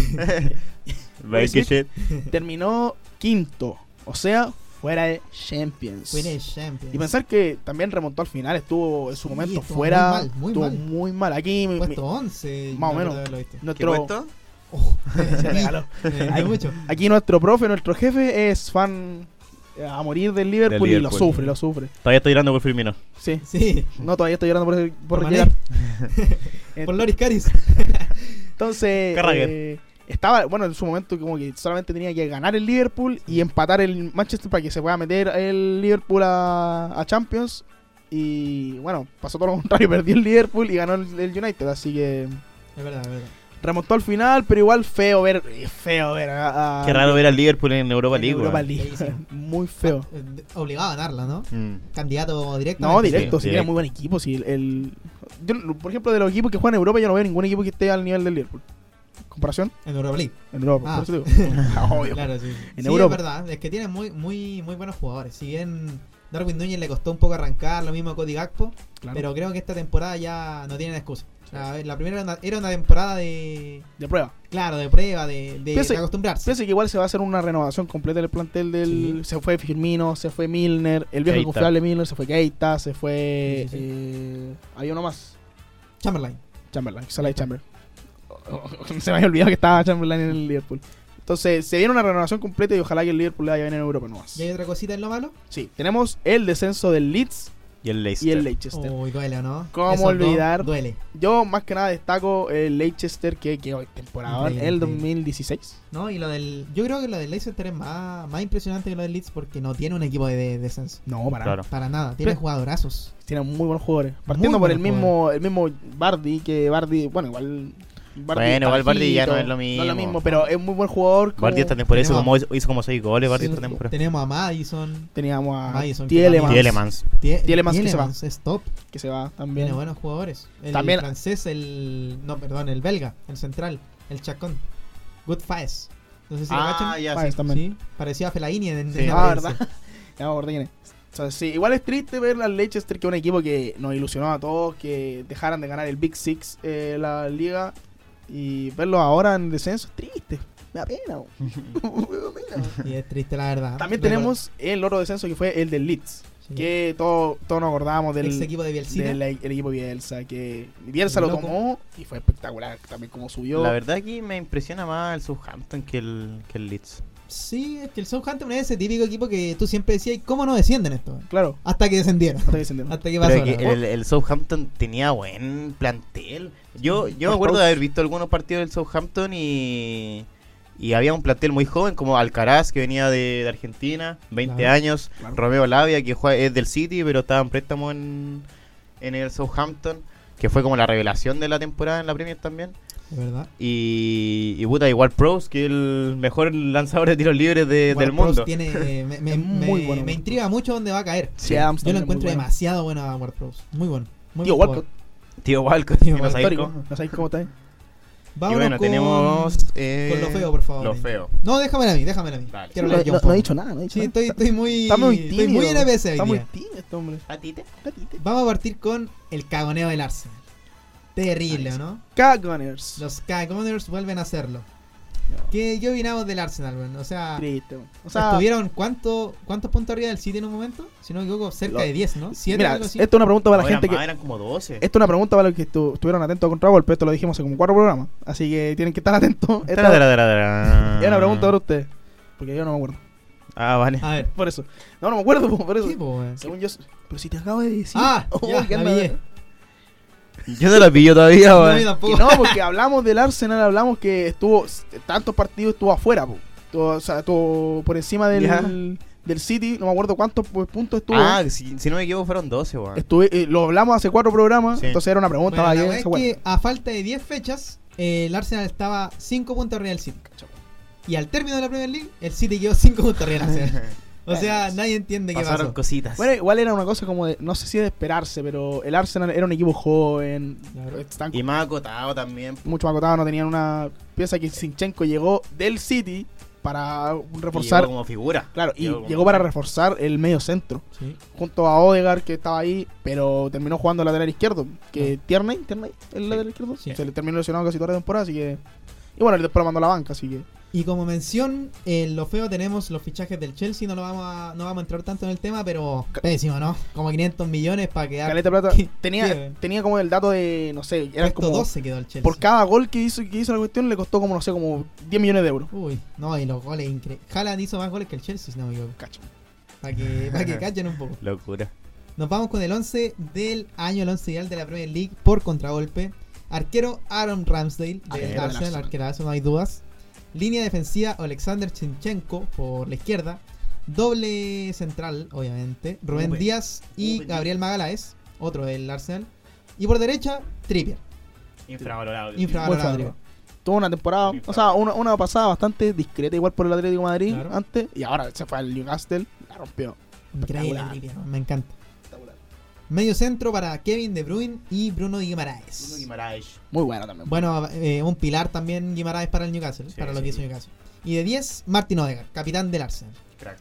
Vai que shit. Terminó quinto, o sea, fuera de Champions. Winner Champions. Y pensar que también remontó al final, estuvo en su Sí, momento estuvo fuera, muy mal, muy estuvo mal. muy mal. Aquí mi- Puesto mi- once. más o me menos. acuerdo de haberlo visto. ¿Qué nuestro, puesto? Oh, se regaló. eh, Ay, mucho. Aquí nuestro profe, nuestro jefe es fan eh, a morir del Liverpool, Del y lo Liverpool. sufre, lo sufre. Todavía estoy llorando por Firmino. Sí. Sí. No, todavía estoy llorando por, por, Por retirar. Por Loris Caris. Entonces, Carragher. eh, estaba, bueno, en su momento como que solamente tenía que ganar el Liverpool y empatar el Manchester para que se pueda meter el Liverpool a, a Champions. Y bueno, pasó todo lo contrario, perdió el Liverpool y ganó el, el United, así que Es verdad, es verdad. remontó al final, pero igual feo ver, eh, feo ver a, a- Qué raro ver al Liverpool en Europa en League. Europa weón. League. Sí, sí. Muy feo. Eh, Obligado a ganarla, ¿no? Mm. Candidato directo. No, directo, sí, si tiene directo. muy buen equipo. Si el, el- yo, por ejemplo, de los equipos que juegan en Europa, yo no veo ningún equipo que esté al nivel del Liverpool. ¿Comparación? En Europa League. En Europa, Ah. por eso digo. Ah, obvio. Claro, sí. En Sí, Europa. es verdad. Es que tiene muy, muy, muy buenos jugadores. Si bien Darwin Núñez le costó un poco arrancar, lo mismo a Cody Gakpo, Claro. pero creo que esta temporada ya no tienen excusa. O sea, la primera era una, era una temporada de, De prueba. claro, de prueba, de, de, Piense- de acostumbrarse. Pienso que igual se va a hacer una renovación completa del plantel del... Se fue Firmino, se fue Milner, el viejo Keita. confiable Milner, se fue Keita, se fue... Sí, sí, sí. eh, hay uno más. Chamberlain. Chamberlain, Salah Chamberlain. Se me había olvidado que estaba Chamberlain en el Liverpool. Entonces, se viene una renovación completa y ojalá que el Liverpool le vaya bien en Europa nomás. ¿Y hay otra cosita en lo malo? Sí, tenemos el descenso del Leeds Y el Leicester. y el Leicester. Uy, duele, ¿o ¿no? ¿Cómo Esos dos, olvidar? duele. Yo más que nada destaco el Leicester que quedó temporada en Increíble, el increíble. dos mil dieciséis. ¿No? Y lo del, yo creo que lo del Leicester es más, más impresionante que lo del Leeds porque no tiene un equipo de, de descenso. No, para Claro. Para nada. Tiene Pero- jugadorazos. Tienen muy buenos jugadores. Partiendo Muy por el buenos mismo, el mismo Bardi, que Bardi, bueno, igual. Bardi Bueno, igual Bardi ya no bajito, es lo mismo. No es lo mismo, pero es muy buen jugador. como Bardi esta temporada hizo Tenemos- como, hizo como seis goles. Bardi Sí, esta temporada. Tenemos a Madison. Teníamos a Madison, que Tielemans, Tielemans. Tie- Tielemans que se va. es top. que se va también. Tiene buenos jugadores. El También- francés, el. No, perdón, el belga, el central, el Chacón. Good Faes. No sé si lo Ah, cachan. ya, Faes sí. también. Sí, parecía a Fellaini en, Sí. en la Ah, prensa. ¿verdad? Ya me acordé quién es. O sea, sí, igual es triste ver al Leicester, que es un equipo que nos ilusionó a todos, que dejaran de ganar el Big Six, eh, la liga, y verlo ahora en descenso es triste. Me da pena. bo. Me da pena. Y es triste, la verdad. También Recuerdo- tenemos el otro descenso que fue el del Leeds, sí. que todos todo nos acordábamos del, Ex equipo de Bielsa. del el equipo Bielsa, que Bielsa El lo loco. tomó y fue espectacular también como subió. La verdad que me impresiona más el Southampton que el, que el Leeds. Sí, es que el Southampton es ese típico equipo que tú siempre decías, ¿cómo no descienden esto? Claro, Hasta que descendieron. hasta que descendieron. Hasta que pasó. Pero la que verdad. el, el Southampton tenía buen plantel. Yo, yo me Los acuerdo de Pros. haber visto algunos partidos del Southampton y, y había un plantel muy joven como Alcaraz, que venía de, de Argentina, veinte Claro. años, Claro. Romeo Lavia, que juega, es del City, pero estaba en préstamo en, en el Southampton, que fue como la revelación de la temporada en la Premier también. Es verdad. Y, y puta, igual Pros, que es el mejor lanzador de tiros libres de- Ward del Prowse mundo. Tiene, eh, me, me, Es muy me- bueno. me intriga mucho dónde va a caer. Sí, Sí. Adams Yo lo también encuentro muy bueno. demasiado bueno a Ward Prowse. Muy bueno. Muy Tío buen Walcott, Tío Walcott, Tío ¿no Walcott. sabéis histórico. cómo? ¿No sabéis cómo está ahí? Y Vámonos bueno, con... tenemos... eh, con lo feo, por favor. Lo feo. No, déjamela a mí, déjamela a mí. Dale. Quiero No, leer yo no- un no poco. he dicho nada, no he dicho Sí, nada. estoy, estoy muy... Está muy estoy tímido. muy N P C hoy Está muy día. tímido este hombre. ¿A ti te? Vamos a partir con el cagoneo del Arsenal. Terrible, Nice. ¿no? K-Gunners. Los Cagoners vuelven a hacerlo. ¿Qué, ¿Qué opinamos del Arsenal, weón? O sea, Triste, weón. O sea, ¿estuvieron cuánto, cuántos puntos arriba del City en un momento? Si no me equivoco, cerca Lo- de diez, ¿no? siete, mira, algo esto así. es una pregunta para la No, eran gente más, que... eran como doce. Esto es una pregunta para los que estu- estuvieron atentos a Contragolpe. Esto lo dijimos hace como cuatro programas. Así que tienen que estar atentos. Esta Tara, tara, tara, tara. es una pregunta para ustedes. Porque yo no me acuerdo. Ah, vale. A ver. Por eso. No, no me acuerdo, po, por eso. ¿Qué, po, weón? Según yo... Pero si te acabo de decir... Ah, Oh, ya, ¿qué la anda? pillé. Yo no la pillo todavía, No, a weón. mí tampoco. Que no, porque hablamos del Arsenal, hablamos que estuvo... Tantos partidos estuvo afuera, po. Estuvo, o sea, estuvo por encima del... Ya. Del City. No me acuerdo cuántos pues, puntos estuvo. Ah, si, si no me equivoco fueron doce, weón. Estuve, eh, lo hablamos hace cuatro programas. Sí. Entonces era una pregunta. Bueno, va, la que weá esa es weá. que a falta de diez fechas, eh, el Arsenal estaba cinco puntos arriba del City. Y al término de la Premier League, el City quedó cinco puntos arriba del Arsenal. O sea, nadie entiende qué Pasaron pasó. cositas. Bueno, igual era una cosa como de, no sé si de esperarse, pero el Arsenal era un equipo joven, Claro. están Y más acotado también. mucho más acotados, no tenían una pieza que Zinchenko llegó del City para Y reforzar, llegó como figura. claro, y como- llegó para reforzar el medio centro, Sí. junto a Odegaard que estaba ahí, pero terminó jugando lateral izquierdo, que Tierney, Tierney, el Sí. lateral izquierdo, Sí. se le terminó lesionado casi toda la temporada, así que, y bueno, después lo mandó a la banca, así que, Y como mención, en lo feo tenemos los fichajes del Chelsea. No lo vamos a, no vamos a entrar tanto en el tema, pero pésimo, ¿no? Como quinientos millones para quedar. caleta de plata, ¿Qué? tenía, ¿Qué? tenía como el dato de, no sé, eran Puesto como, doce quedó el Chelsea. por cada gol que hizo, que hizo la cuestión le costó como, no sé, como diez millones de euros. Uy, no, y los goles increíbles. Haaland hizo más goles que el Chelsea, si no me equivoco. Cacho. Para que, para que cachen un poco. Locura. Nos vamos con el once del año, el once ideal de la Premier League por contragolpe. Arquero Aaron Ramsdale Arquero del del Arsenal, Arsenal. arquerazo, no hay dudas. Línea defensiva Alexander Zinchenko por la izquierda. Doble central, obviamente. Rubén Rubén. Díaz y Rubén Gabriel Magaláes, otro del Arsenal. Y por derecha, Trippier. Infravalorado. Infravalorado. Muy fácil. Tuvo una temporada, o sea, una, una pasada bastante discreta, igual por el Atlético de Madrid Claro. antes, y ahora se fue al Newcastle, la rompió. Increíble, Espectacular. Trippier, me encanta. Medio centro para Kevin De Bruyne y Bruno Guimaraes. Bruno Guimaraes. Muy bueno también. Bueno, eh, un pilar también Guimaraes para el Newcastle, Sí, para lo sí, que hizo sí. Newcastle. Y de diez, Martin Odegaard, capitán del Arsenal. Crack.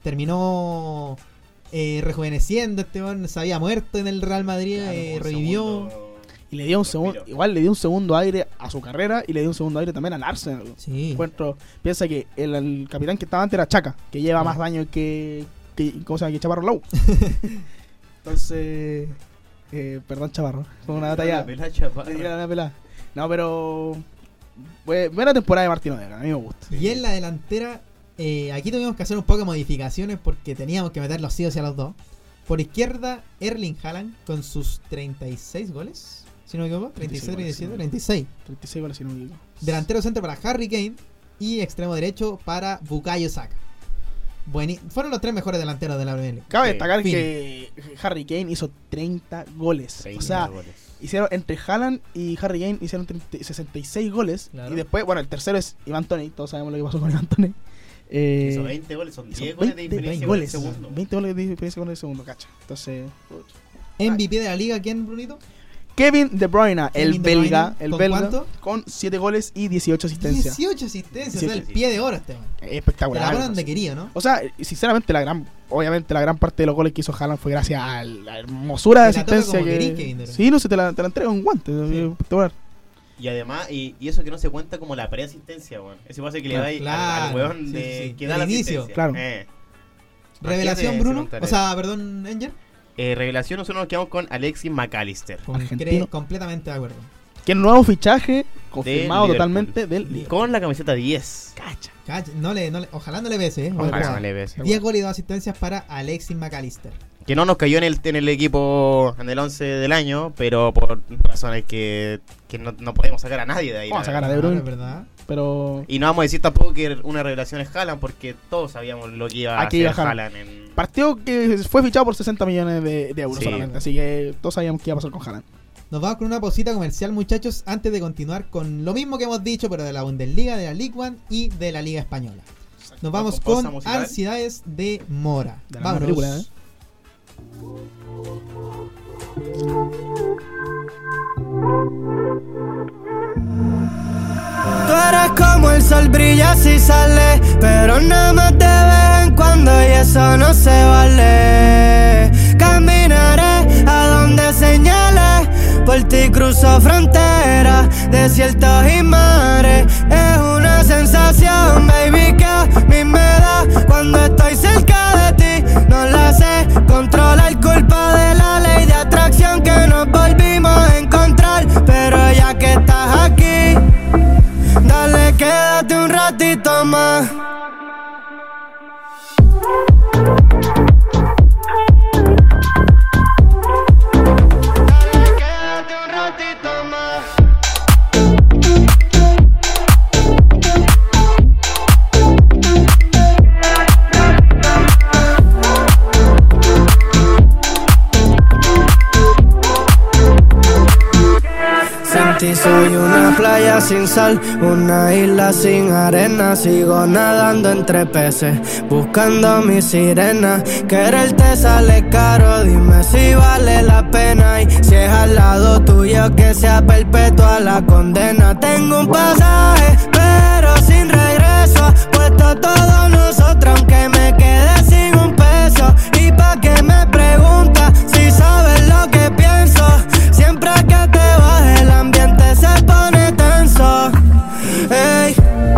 Terminó eh, rejuveneciendo, este hombre se había muerto en el Real Madrid, Claro, eh, un revivió. segundo- Y le dio un segundo, Respiro. igual le dio un segundo aire a su carrera y le dio un segundo aire también al Arsenal. Sí. Encuentro, piensa que el, el capitán que estaba antes era Chaka, que lleva Ah. más daño que, que ¿cómo se llama? Que Chaparro Low. Entonces, eh, perdón Chaparro, fue una batalla. La pelada, chaparra. Le tiraron la pelada. No, pero bue- buena temporada de Martín Odegaard, a mí me gusta. Y en la delantera, eh, aquí tuvimos que hacer un poco de modificaciones porque teníamos que meter los sí o sí a los dos. Por izquierda, Erling Haaland con sus treinta y seis goles, si no me equivoco, treinta y seis, treinta y siete, treinta y seis. treinta y seis goles si no me equivoco. Delantero centro para Harry Kane y extremo derecho para Bukayo Saka. Bueni- Fueron los tres mejores delanteros de la Premier League. Cabe Sí. destacar Fin. que Harry Kane hizo treinta goles. treinta O sea, goles. hicieron entre Haaland y Harry Kane hicieron treinta sesenta y seis goles. Claro. Y después, bueno, el tercero es Iván Toney. Todos sabemos lo que pasó con Iván Toney. Eh, Hizo veinte goles, son hizo diez goles de veinte diferencia con goles. el segundo. veinte goles de diferencia con el segundo, cacha. Entonces, M V P de la liga, ¿quién, Brunito? Kevin De Bruyne, el Kevin De Bruyne, belga, el ¿con belga, cuánto? con siete goles y dieciocho asistencias. dieciocho asistencias, o sea, el dieciocho. pie de oro este man. Te Espectacular. la ponen donde quería, ¿no? O sea, sinceramente, la gran, obviamente la gran parte de los goles que hizo Haaland fue gracias a la hermosura de Te la toca asistencia como que. querís, Kevin De Bruyne. Sí, no se te la, te la entrega un guante. Sí. Espectacular. Y además, y, y eso que no se cuenta como la preasistencia, weón. Ese pase que le Claro. da ahí al- Claro. al weón Sí, de sí, sí. que da Del la inicio. asistencia. Claro. Eh. Revelación, Imagínate Bruno. ese O Montaner. sea, perdón, Enger. Eh, revelación, nosotros nos quedamos con Alexis McAllister. Con- Argentino. cre- completamente de acuerdo. Que el nuevo fichaje confirmado Liverpool. totalmente del Liverpool. Con la camiseta diez. Cacha. Cach- no le, no le, ojalá no le pese, eh. Buen Ojalá jugador. no le ves. diez goles y dos asistencias para Alexis McAllister. Que no nos cayó en el, en el equipo en el once del año, pero por razones que, que no, no podemos sacar a nadie de ahí. Vamos la a sacar a verdad. De Bruyne. Ah, es verdad. Pero Y no vamos a decir tampoco que una revelación es Haaland, porque todos sabíamos lo que iba a Aquí hacer iba Haaland en... partido que fue fichado por sesenta millones de, de euros Sí. solamente. Así que todos sabíamos qué iba a pasar con Haaland. Nos vamos con una pausita comercial, muchachos, antes de continuar con lo mismo que hemos dicho, pero de la Bundesliga, de la League One y de la Liga Española. Nos vamos Con con pausa musical. Ansiedades de Mora. De la misma Vámonos. película, ¿eh? Tú eres como el sol, brilla si sale, pero nada más de vez en cuando y eso no se vale. Caminaré a donde señales, por ti cruzo fronteras, desiertos y mares. Es una sensación, baby, que a mí me da cuando estoy cerca de ti. No la sé controlar, culpa de la ley de atracción que nos volvimos a encontrar. Pero ya que estás aquí, dale, quédate un ratito más. Dale, quédate un ratito más. Sin ti soy una playa sin sal, una isla sin arena. Sigo nadando entre peces, buscando mi sirena. Quererte sale caro, dime si vale la pena. Y si es al lado tuyo, que sea perpetua la condena. Tengo un pasaje, pero sin regreso. Puesto todo nosotros, aunque me quede sin un peso. Y pa' que me preguntas si sabes lo que pienso. Siempre que te vas el ambiente se pone tenso. Ey.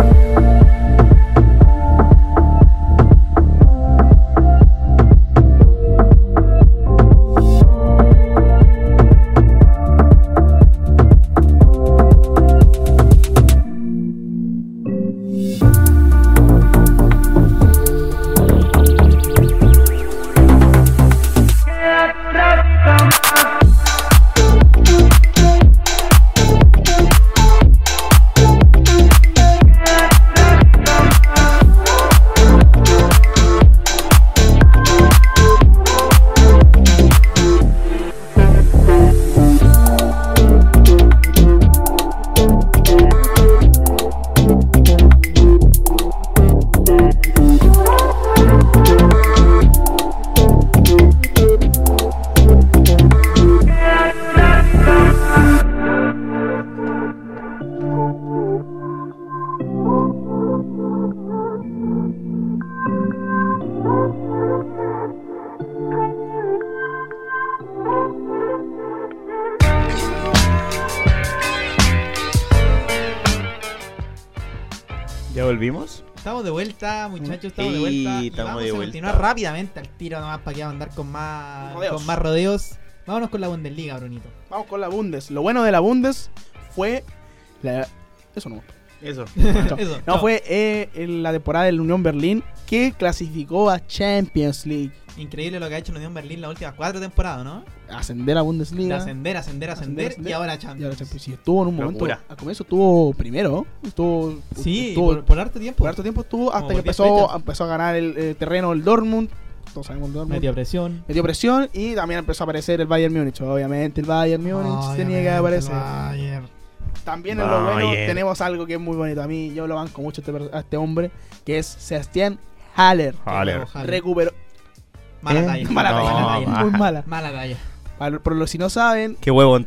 ¿Ya volvimos? Estamos de vuelta, muchachos, estamos de Sí, vuelta. Y estamos vamos de a vuelta. continuar rápidamente al tiro nomás para que andar con más Rodeos. con más rodeos. Vámonos con la Bundesliga, Brunito. Vamos con la Bundes. Lo bueno de la Bundes fue la... Eso no. Eso. Eso, No, chao. fue eh, en la temporada del Unión Berlín que clasificó a Champions League. Increíble lo que ha hecho la Unión Berlín las últimas cuatro temporadas, ¿no? Ascender a De Bundesliga. ascender, ascender, ascender, Ascender, y ahora Y ahora Champions. Champions. Y estuvo en un momento. Locura. Al comienzo estuvo primero. Estuvo. Sí, estuvo, por, por harto tiempo. por harto tiempo estuvo hasta Como que por diez empezó, fechas. empezó a ganar el eh, terreno el Dortmund. Todos sabemos el Dortmund. Metió presión. Metió presión y también empezó a aparecer el Bayern Múnich. Obviamente el Bayern Múnich tenía que aparecer. Bayern. También en lo bueno Bayern. tenemos algo que es muy bonito. A mí yo lo banco mucho a este, per- a este hombre, que es Sebastián Haller. Haller. Recuperó. Mala ¿Eh? talla. Mala No, talla, Mala talla. ma- muy mala. Mala talla. Para- Por los si no saben, Qué huevón.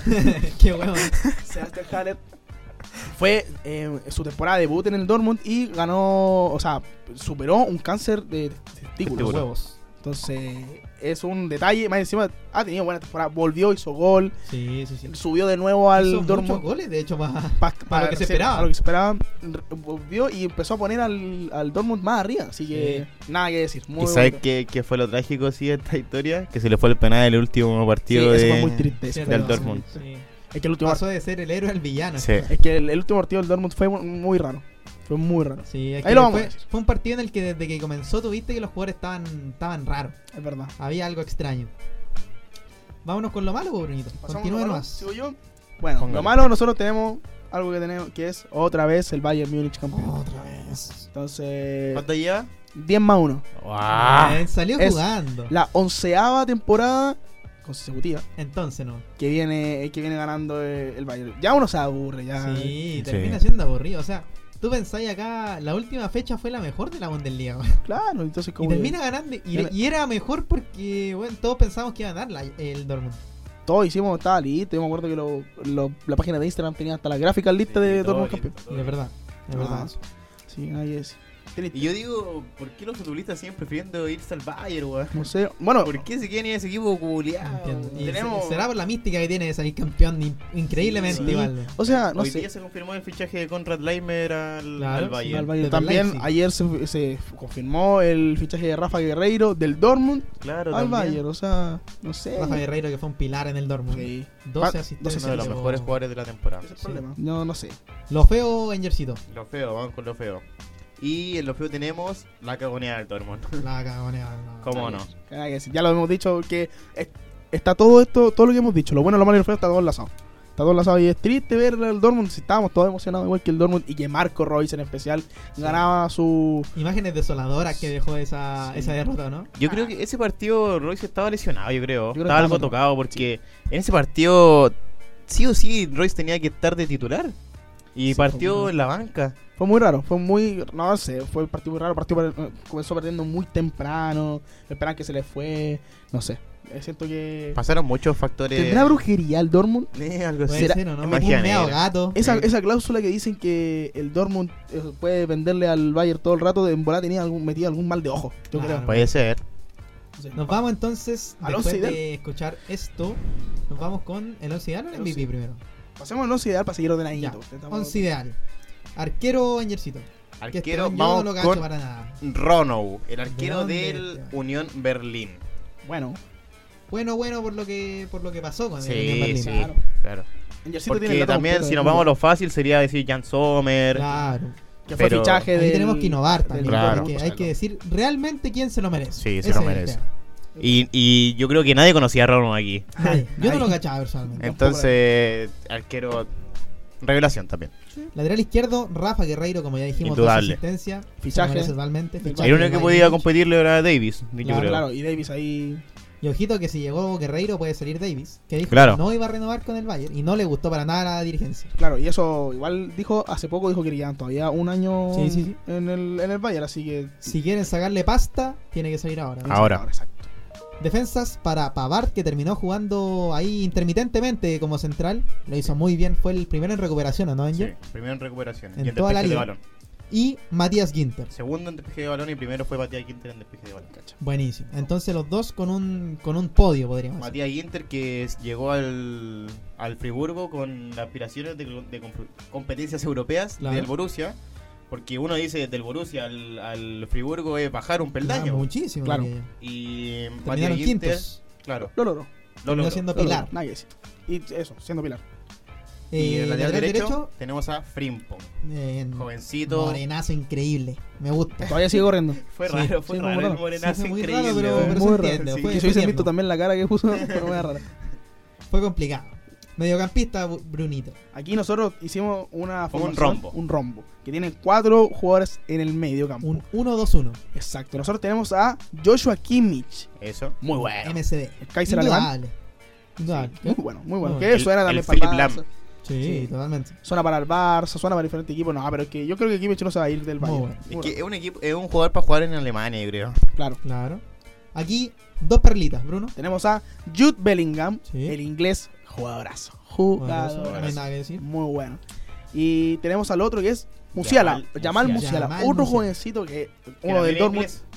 Qué huevo. Sebastián Haller fue eh, su temporada de debut en el Dortmund y ganó, o sea, superó un cáncer de testículos. Testículo. Huevos. Entonces, es un detalle. Más encima, ha tenido buena temporada. Volvió, hizo gol. Sí, sí, sí. Subió de nuevo al Hizo muchos Dortmund. goles, de hecho, para Pa- para lo que se sí, esperaba. para lo que se esperaba. R- Volvió y empezó a poner al, al Dortmund más arriba. Así que, nada que decir. Muy ¿Y sabes bonito. qué, qué fue lo trágico sí, de esta historia? Que se le fue el penal en el último Sí, partido eso de... fue muy triste. eso Sí, fue del demasiado Dortmund. triste. Sí. Es que el último, Pasó de ser el héroe al villano. Sí. es que el, el último partido del Dortmund fue mu- muy raro. Fue muy raro. Sí, es Ahí que lo vamos a fue, decir. fue un partido en el que desde que comenzó tuviste que los jugadores estaban, estaban raros. Es verdad. Había algo extraño. Vámonos con lo malo, Brunito. Pasamos Continúe lo malo, nomás. ¿sigo yo? Bueno, Póngale. lo malo nosotros tenemos algo que tenemos que es otra vez el Bayern Múnich campeón. Otra vez. Entonces, ¿Cuánto lleva? diez más uno. ¡Wow! Bien, salió Es jugando. La onceava temporada consecutivas Entonces no. que viene que viene ganando el, el Bayern. Ya uno se aburre, ya. Sí, Sí. termina siendo aburrido. O sea, tú pensáis acá, la última fecha fue la mejor de la Bundesliga, weón. Claro, entonces Y como termina ganando. Y, Gana- y era mejor porque, bueno, todos pensábamos que iba a ganar la- el Dortmund. todos hicimos, estaba listo. Yo me acuerdo que lo, lo- la página de Instagram tenía hasta las gráficas listas Sí, de todo Dortmund listo, campeón. todo Y es verdad. Es verdad. Ah, eso. Sí, ahí es. Triste. Y yo digo, ¿por qué los futbolistas siguen prefiriendo irse al Bayern, weón? No sé. Bueno, ¿Por qué se quieren ir a ese equipo No culiado? entiendo. Y tenemos- se- será por la mística que tiene de salir campeón in- increíblemente Sí. igual. weón. o sea, no Hoy sé. día se confirmó el fichaje de Conrad Leimer al, Claro, al Bayern. Al Bayern. Desde También Leipzig. ayer se, se confirmó el fichaje de Rafa Guerreiro del Dortmund Claro, al también. Bayern. O sea, no sé. Rafa Guerreiro, que fue un pilar en el Dortmund. Sí. doce Ah, asistencias. Uno de los pero- mejores jugadores de la temporada. Ese es el Sí. problema. No, no sé. Lo feo en Jerseyto. Lo feo, vamos con lo feo. Y en lo feo tenemos la cagonera del Dortmund. La cagonea. no. ¿Cómo no? Nada que decir. Ya lo hemos dicho que es- está todo esto, todo lo que hemos dicho, lo bueno, lo malo y lo feo está todo enlazado. Está todo enlazado y es triste ver al Dortmund. Si estábamos todos emocionados igual que el Dortmund y que Marco Reus en especial ganaba su. Imágenes desoladoras que dejó esa, Sí. esa derrota, ¿no? Yo creo que ese partido Royce estaba lesionado, yo creo. Yo creo que estaba algo estaba tocado porque en ese partido sí o sí Royce tenía que estar de titular. Y Sí, partió fue muy- en la banca. Fue muy raro, fue muy. No sé, fue el partido muy raro. El partido eh, comenzó perdiendo muy temprano. Esperaban que se le fue. No sé. Eh, Siento que. Pasaron muchos factores. ¿Tendrá brujería el Dortmund? Eh, algo Puede así. será- ser, ¿o no? es Un magia meado negra. gato. Esa, Sí. esa cláusula que dicen que el Dortmund eh, puede venderle al Bayern todo el rato, en bola tenía algún, metía algún mal de ojo. Yo Claro. creo. Puede ser. Nos vamos entonces, Al después once ideal. de escuchar esto, nos vamos con el once ideal o el El M V P once. primero. Pasemos al once ideal para seguir Ya, ordenadito. Estamos- once ideal. Arquero en Jerseyto. Que Arquero, este yo no vamos lo cacho con para nada. Ronou, el arquero ¿De dónde? del Unión Berlín. Bueno, Bueno, bueno por lo que por lo que pasó con el Sí, Unión Berlín. sí, Claro. claro. en Jerseyto tiene Porque el dato también, completo si de nos fútbol. vamos a lo fácil, sería decir Jan Sommer. Claro. Que fue pero- fichaje Ahí del- tenemos que innovar del también. Claro. Porque hay que decir realmente quién se lo merece. Sí, se Ese lo es el merece. tema. Y, y yo creo que nadie conocía a Ronou aquí. Nadie. Yo no Nadie. lo cachaba personalmente. Entonces, arquero. Revelación también. Lateral izquierdo, Rafa Guerreiro, como ya dijimos, dos Indudable. asistencias. Fichaje. Se lo merece totalmente. Del Fichaje El único del que Bayern podía Múnich. competirle era Davis, yo Claro, creo. Claro, y Davis ahí. Y ojito que si llegó Guerreiro puede salir Davis, que dijo Claro. que no iba a renovar con el Bayern y no le gustó para nada a la dirigencia. Claro, y eso igual dijo, hace poco dijo que querían todavía un año Sí, sí, sí. En, el, en el Bayern, así que. Si quieren sacarle pasta, tiene que salir ahora. Ahora. exacto. Defensas para Pavard, que terminó jugando ahí intermitentemente como central. Lo hizo muy bien, fue el primero en recuperación, ¿no, Sí, Angel? primero en recuperación. En y en toda la despeje de liga. balón. Y Matías Ginter. Segundo en despeje de balón y primero fue Matías Ginter en despeje de balón. Buenísimo. Entonces los dos con un, con un podio, podríamos decir. Matías Ginter que es- llegó al, al Friburgo con aspiraciones de, de comp- competencias europeas Claro. del Borussia. Porque uno dice del Borussia al, al Friburgo es bajar un peldaño. Ah, muchísimo. Claro. que Y Matías Terminaron Ginter, quintos. claro, Lo logró. lo Terminó logró. siendo lo logró, Pilar. Nada que decir. Y eso, siendo Pilar. Y Eh, en el lateral lateral derecho, tenemos a Frimpong, eh, jovencito. morenazo increíble. Me gusta. Todavía sigue corriendo. Fue Sí, raro, fue sí, raro muy el raro. morenazo, Sí, fue muy increíble. raro, pero- weón. pero Muy se raro. entiende, Sí. fue- Que si fue hubiesen tierno. visto también la cara que puso, pero me da rara. Fue complicado. Mediocampista, Bu- Brunito. Aquí nosotros hicimos una Un formación, rombo. un rombo, que tiene cuatro jugadores en el medio campo. Un uno dos uno. Exacto. Nosotros tenemos a Joshua Kimmich. Eso. Muy bueno. M C D. El Kaiser alemán. Indudable. Indudable. Muy bueno, muy bueno. Muy Que bueno. suena El- también el para el Philipp Barça. Lahm. Sí, Sí. totalmente. Suena para el Barça, suena para diferentes equipos. No, pero es que yo creo que Kimmich no se va a ir del Muy Bayern. bueno. Es Muy que bueno. es un equipo, es un jugador para jugar en Alemania, yo creo. Claro. Claro. Aquí, dos perlitas, Bruno. Tenemos a Jude Bellingham, Sí. el inglés, jugadorazo. Jugadorazo, Jugador. no hay nada que decir. Muy bueno. Y tenemos al otro que es Musiala. Yamal Yamal Musiala. Musiala. Yamal Otro Musiala. jovencito que Que uno también del es Dortmund. inglés.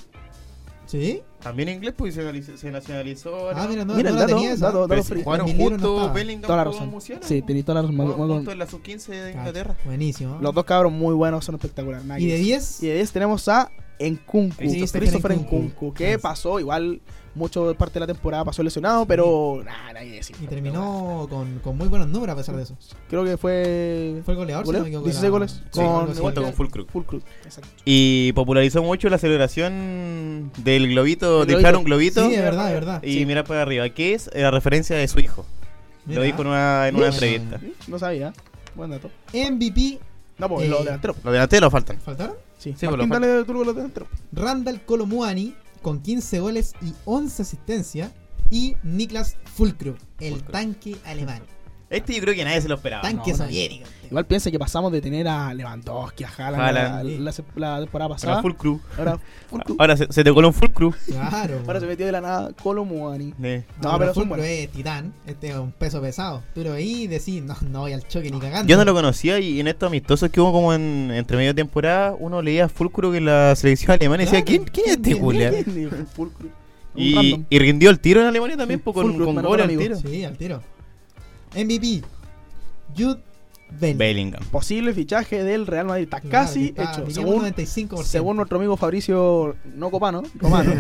¿Sí? También inglés, pues se nacionalizó. Se nacionalizó Ah, ¿no? mira, no, Mira no el la dato, tenía esa. dato, Pero dato si frío. jugaron En mi libro no juntos estaba. Bellingham Toda la con razón. Musiala. Sí, tenés toda la razón. Jugaron Muy- muy- juntos en la sub quince de Cacha, Inglaterra. Buenísimo. Los dos cabros muy buenos, son espectaculares. nada Y que de decir. diez, Y de diez tenemos a Nkunku, Christopher Christopher Nkunku. Nkunku, que Ah, sí. pasó igual mucho de parte de la temporada, pasó lesionado, pero nada, nadie decir. y terminó con, con muy buenos números a pesar de eso. Creo que fue Fue el goleador, si ¿Goleo? no me equivoco, de dieciséis la- goles Sí, con- algo así. Junto con Fulkrug. full club. Exacto. Y popularizó mucho la celebración del globito, El de globito. inflar un globito. Sí, es verdad, es verdad. Y Sí. mirar para arriba, que es la referencia de su hijo. Mira. Lo dijo en una, en una Mira. entrevista. ¿Sí? No sabía. Buen dato. M V P, No, pues Eh, los delanteros. Los delanteros faltan. ¿faltaron? Sí, sí, Martín, por lo dale tú con los delanteros. Randall Colomuani con quince goles y once asistencias. y Niklas Füllkrug, el Füllkrug. tanque alemán. Este yo creo que nadie se lo esperaba. Tanque no, soviético. Igual piensa que pasamos de tener a Lewandowski, a Haaland, Haaland. la, la, la temporada Ahora pasada. full crew. Ahora, Füllkrug. Ahora se, se te coló un full crew. Claro. Ahora se metió de la nada Kolo Muani. Eh, No, pero son Füllkrug buenos. es titán. Este es un peso pesado. Tú lo veís y decís, no, no voy al choque ni cagando. Yo no lo conocía y en estos amistosos que hubo como en, entre medio de temporada, uno leía Fulcro en la selección alemana y decía, Claro. ¿quién, quién es este Julia? Füllkrug. Un Y, random. y rindió el tiro en Alemania también po, con, Fulcro, con hermano, gol al amigo. tiro. Sí, al tiro. M V P. Jude Bellingham. Bellingham. Posible fichaje del Real Madrid. Está Claro, casi que está- hecho. le lleva un Según, noventa y cinco por ciento. según nuestro amigo Fabricio No Copano, Romano.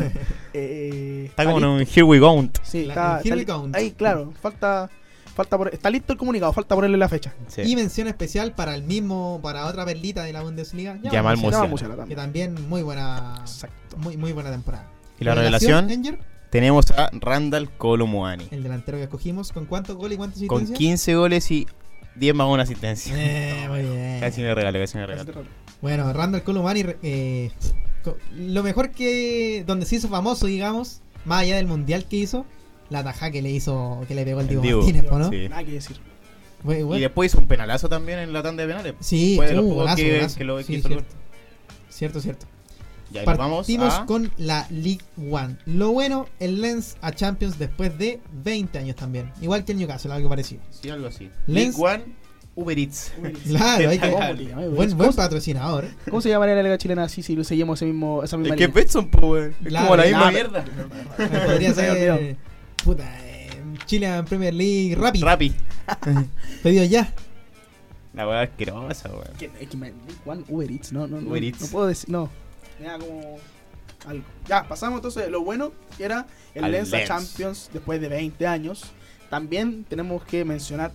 eh, Está como en listo. un Here We Go. Sí, La- está, el Here está we li- go. ahí, claro. Falta, falta por, está listo el comunicado. Falta ponerle la fecha. Sí. Y mención especial para el mismo, para otra perlita de la Bundesliga. Yamal Musiala, Musiala. Llama Musiala que también. también muy buena, Exacto. muy, muy buena temporada. Y la revelación, Enger, tenemos a Randall Kolo Muani. el delantero que escogimos, ¿con cuántos goles y cuántas Con asistencias? quince goles y diez más una asistencia. Eh, muy bien. Casi me regalo, casi me regalo. Bueno, Randall Colomani, eh, co- lo mejor que donde se hizo famoso, digamos, más allá del mundial que hizo, la tajada que le hizo, que le pegó el El Diego Dibu, Martínez, po, ¿no? sí. Nada que decir. Fue- Y bueno, después hizo un penalazo también en la tanda de penales. sí, Fue de los uh, pocos golazo, que, golazo. que lo que Sí, hizo el cierto, gol. cierto, cierto. Y ahí nos vamos Partimos a... con la League One. Lo bueno, el Lens a Champions después de veinte años también. Igual que el Newcastle, algo parecido. Sí, algo así. Lens- League One, Uber Eats. Claro, hay que... ¿Cómo, tío? Buen, buen patrocinador. ¿Cómo se llamaría la Liga Chilena si, si seguimos ese mismo, esa misma Es que liga? Betson, po, weón. Es Claro, como la ya, misma pero- mierda. Podría Se me olvidó. ser... Puta, eh, Chile en Premier League rápido. Rappi. Pedido ya. La weá asquerosa, weón. Que- es que me- Juan Uber Eats, no, no, no, Uber Eats. no puedo decir, no. Me da como algo. Ya, pasamos entonces. Lo bueno que era el Al Lens a Lens. Champions después de veinte años. También tenemos que mencionar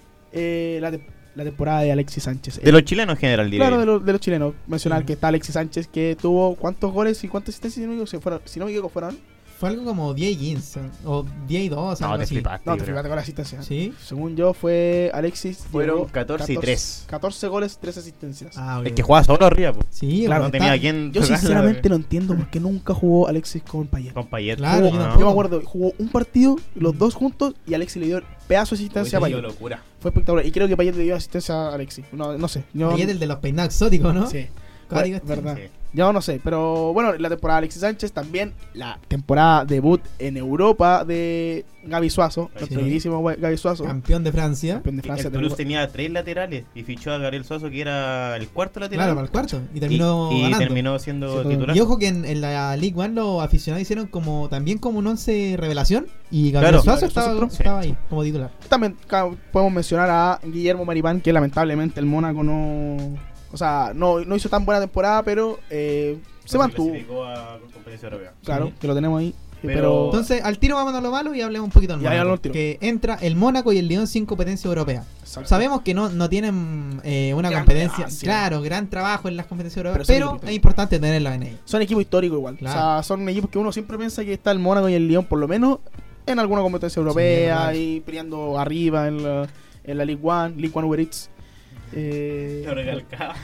eh, la, te- la temporada de Alexis Sánchez. De los chilenos en general, diría. Claro, yo. de, los- de los chilenos. Mencionar Mm. que está Alexis Sánchez, que tuvo cuántos goles y cuántas asistencias, si no me equivoco, se fueron- si no me equivoco, fueron. Fue algo como diez y quince. O diez y dos, No, algo te así. flipaste. No, te bro. flipaste con la asistencia. ¿Sí? Según yo, fue Alexis. Fueron llegó catorce y tres. catorce goles, tres asistencias. Ah, ok. Es que jugaba solo arriba, po. Sí, Claro, No está- tenía quien. Yo tocarla, sinceramente weón. no entiendo por qué nunca jugó Alexis con Payet. Con Payet. Claro, Jugó- yo no. tampoco. yo me acuerdo, jugó un partido, los dos juntos, y Alexis le dio el pedazo de asistencia a Uy, dio Payet. locura. Fue espectacular. Y creo que Payet le dio asistencia a Alexis. No, no sé. Yo, Payet, el de los peinados exóticos, ¿no? Sí, Código Ver- verdad. Sí. Yo no sé. Pero bueno, la temporada de Alexis Sánchez, también la temporada debut en Europa de Gaby Suazo, Sí. nuestro queridísimo Gaby Suazo, Campeón de Francia. campeón de Y Francia. el de Toulouse Europa. tenía tres laterales y fichó a Gabriel Suazo, que era el cuarto lateral. Claro, para el cuarto. Y terminó y, y ganando. terminó siendo Siendo- titular. Y ojo que en, en la League One los aficionados hicieron como también como un once revelación. Y Gabriel Claro. Suazo Gabriel estaba, Suazo, sí. estaba ahí como titular. También ca- podemos mencionar a Guillermo Maripán, que lamentablemente el Mónaco no. O sea, no, no hizo tan buena temporada, pero eh, se mantuvo. clasificó a competencia europea. Claro, Sí. que lo tenemos ahí. eh, Pero- Pero, Entonces, al tiro vamos a lo malo y hablemos un poquito del Ya, ya Mónaco. lo tiro. Que entra el Mónaco y el Lyon sin competencia europea. Exacto. Sabemos que no, no tienen eh, una Gran competencia, relevancia. claro, gran trabajo en las competencias europeas, Pero son pero, equipos es importante tenerla en ellos. Son equipos históricos igual. Claro. O sea, son equipos que uno siempre piensa que está el Mónaco y el Lyon, por lo menos, en alguna competencia europea verdad. y peleando arriba en la, en la League One, League One Uber Eats. Eh, Lo recalcaba.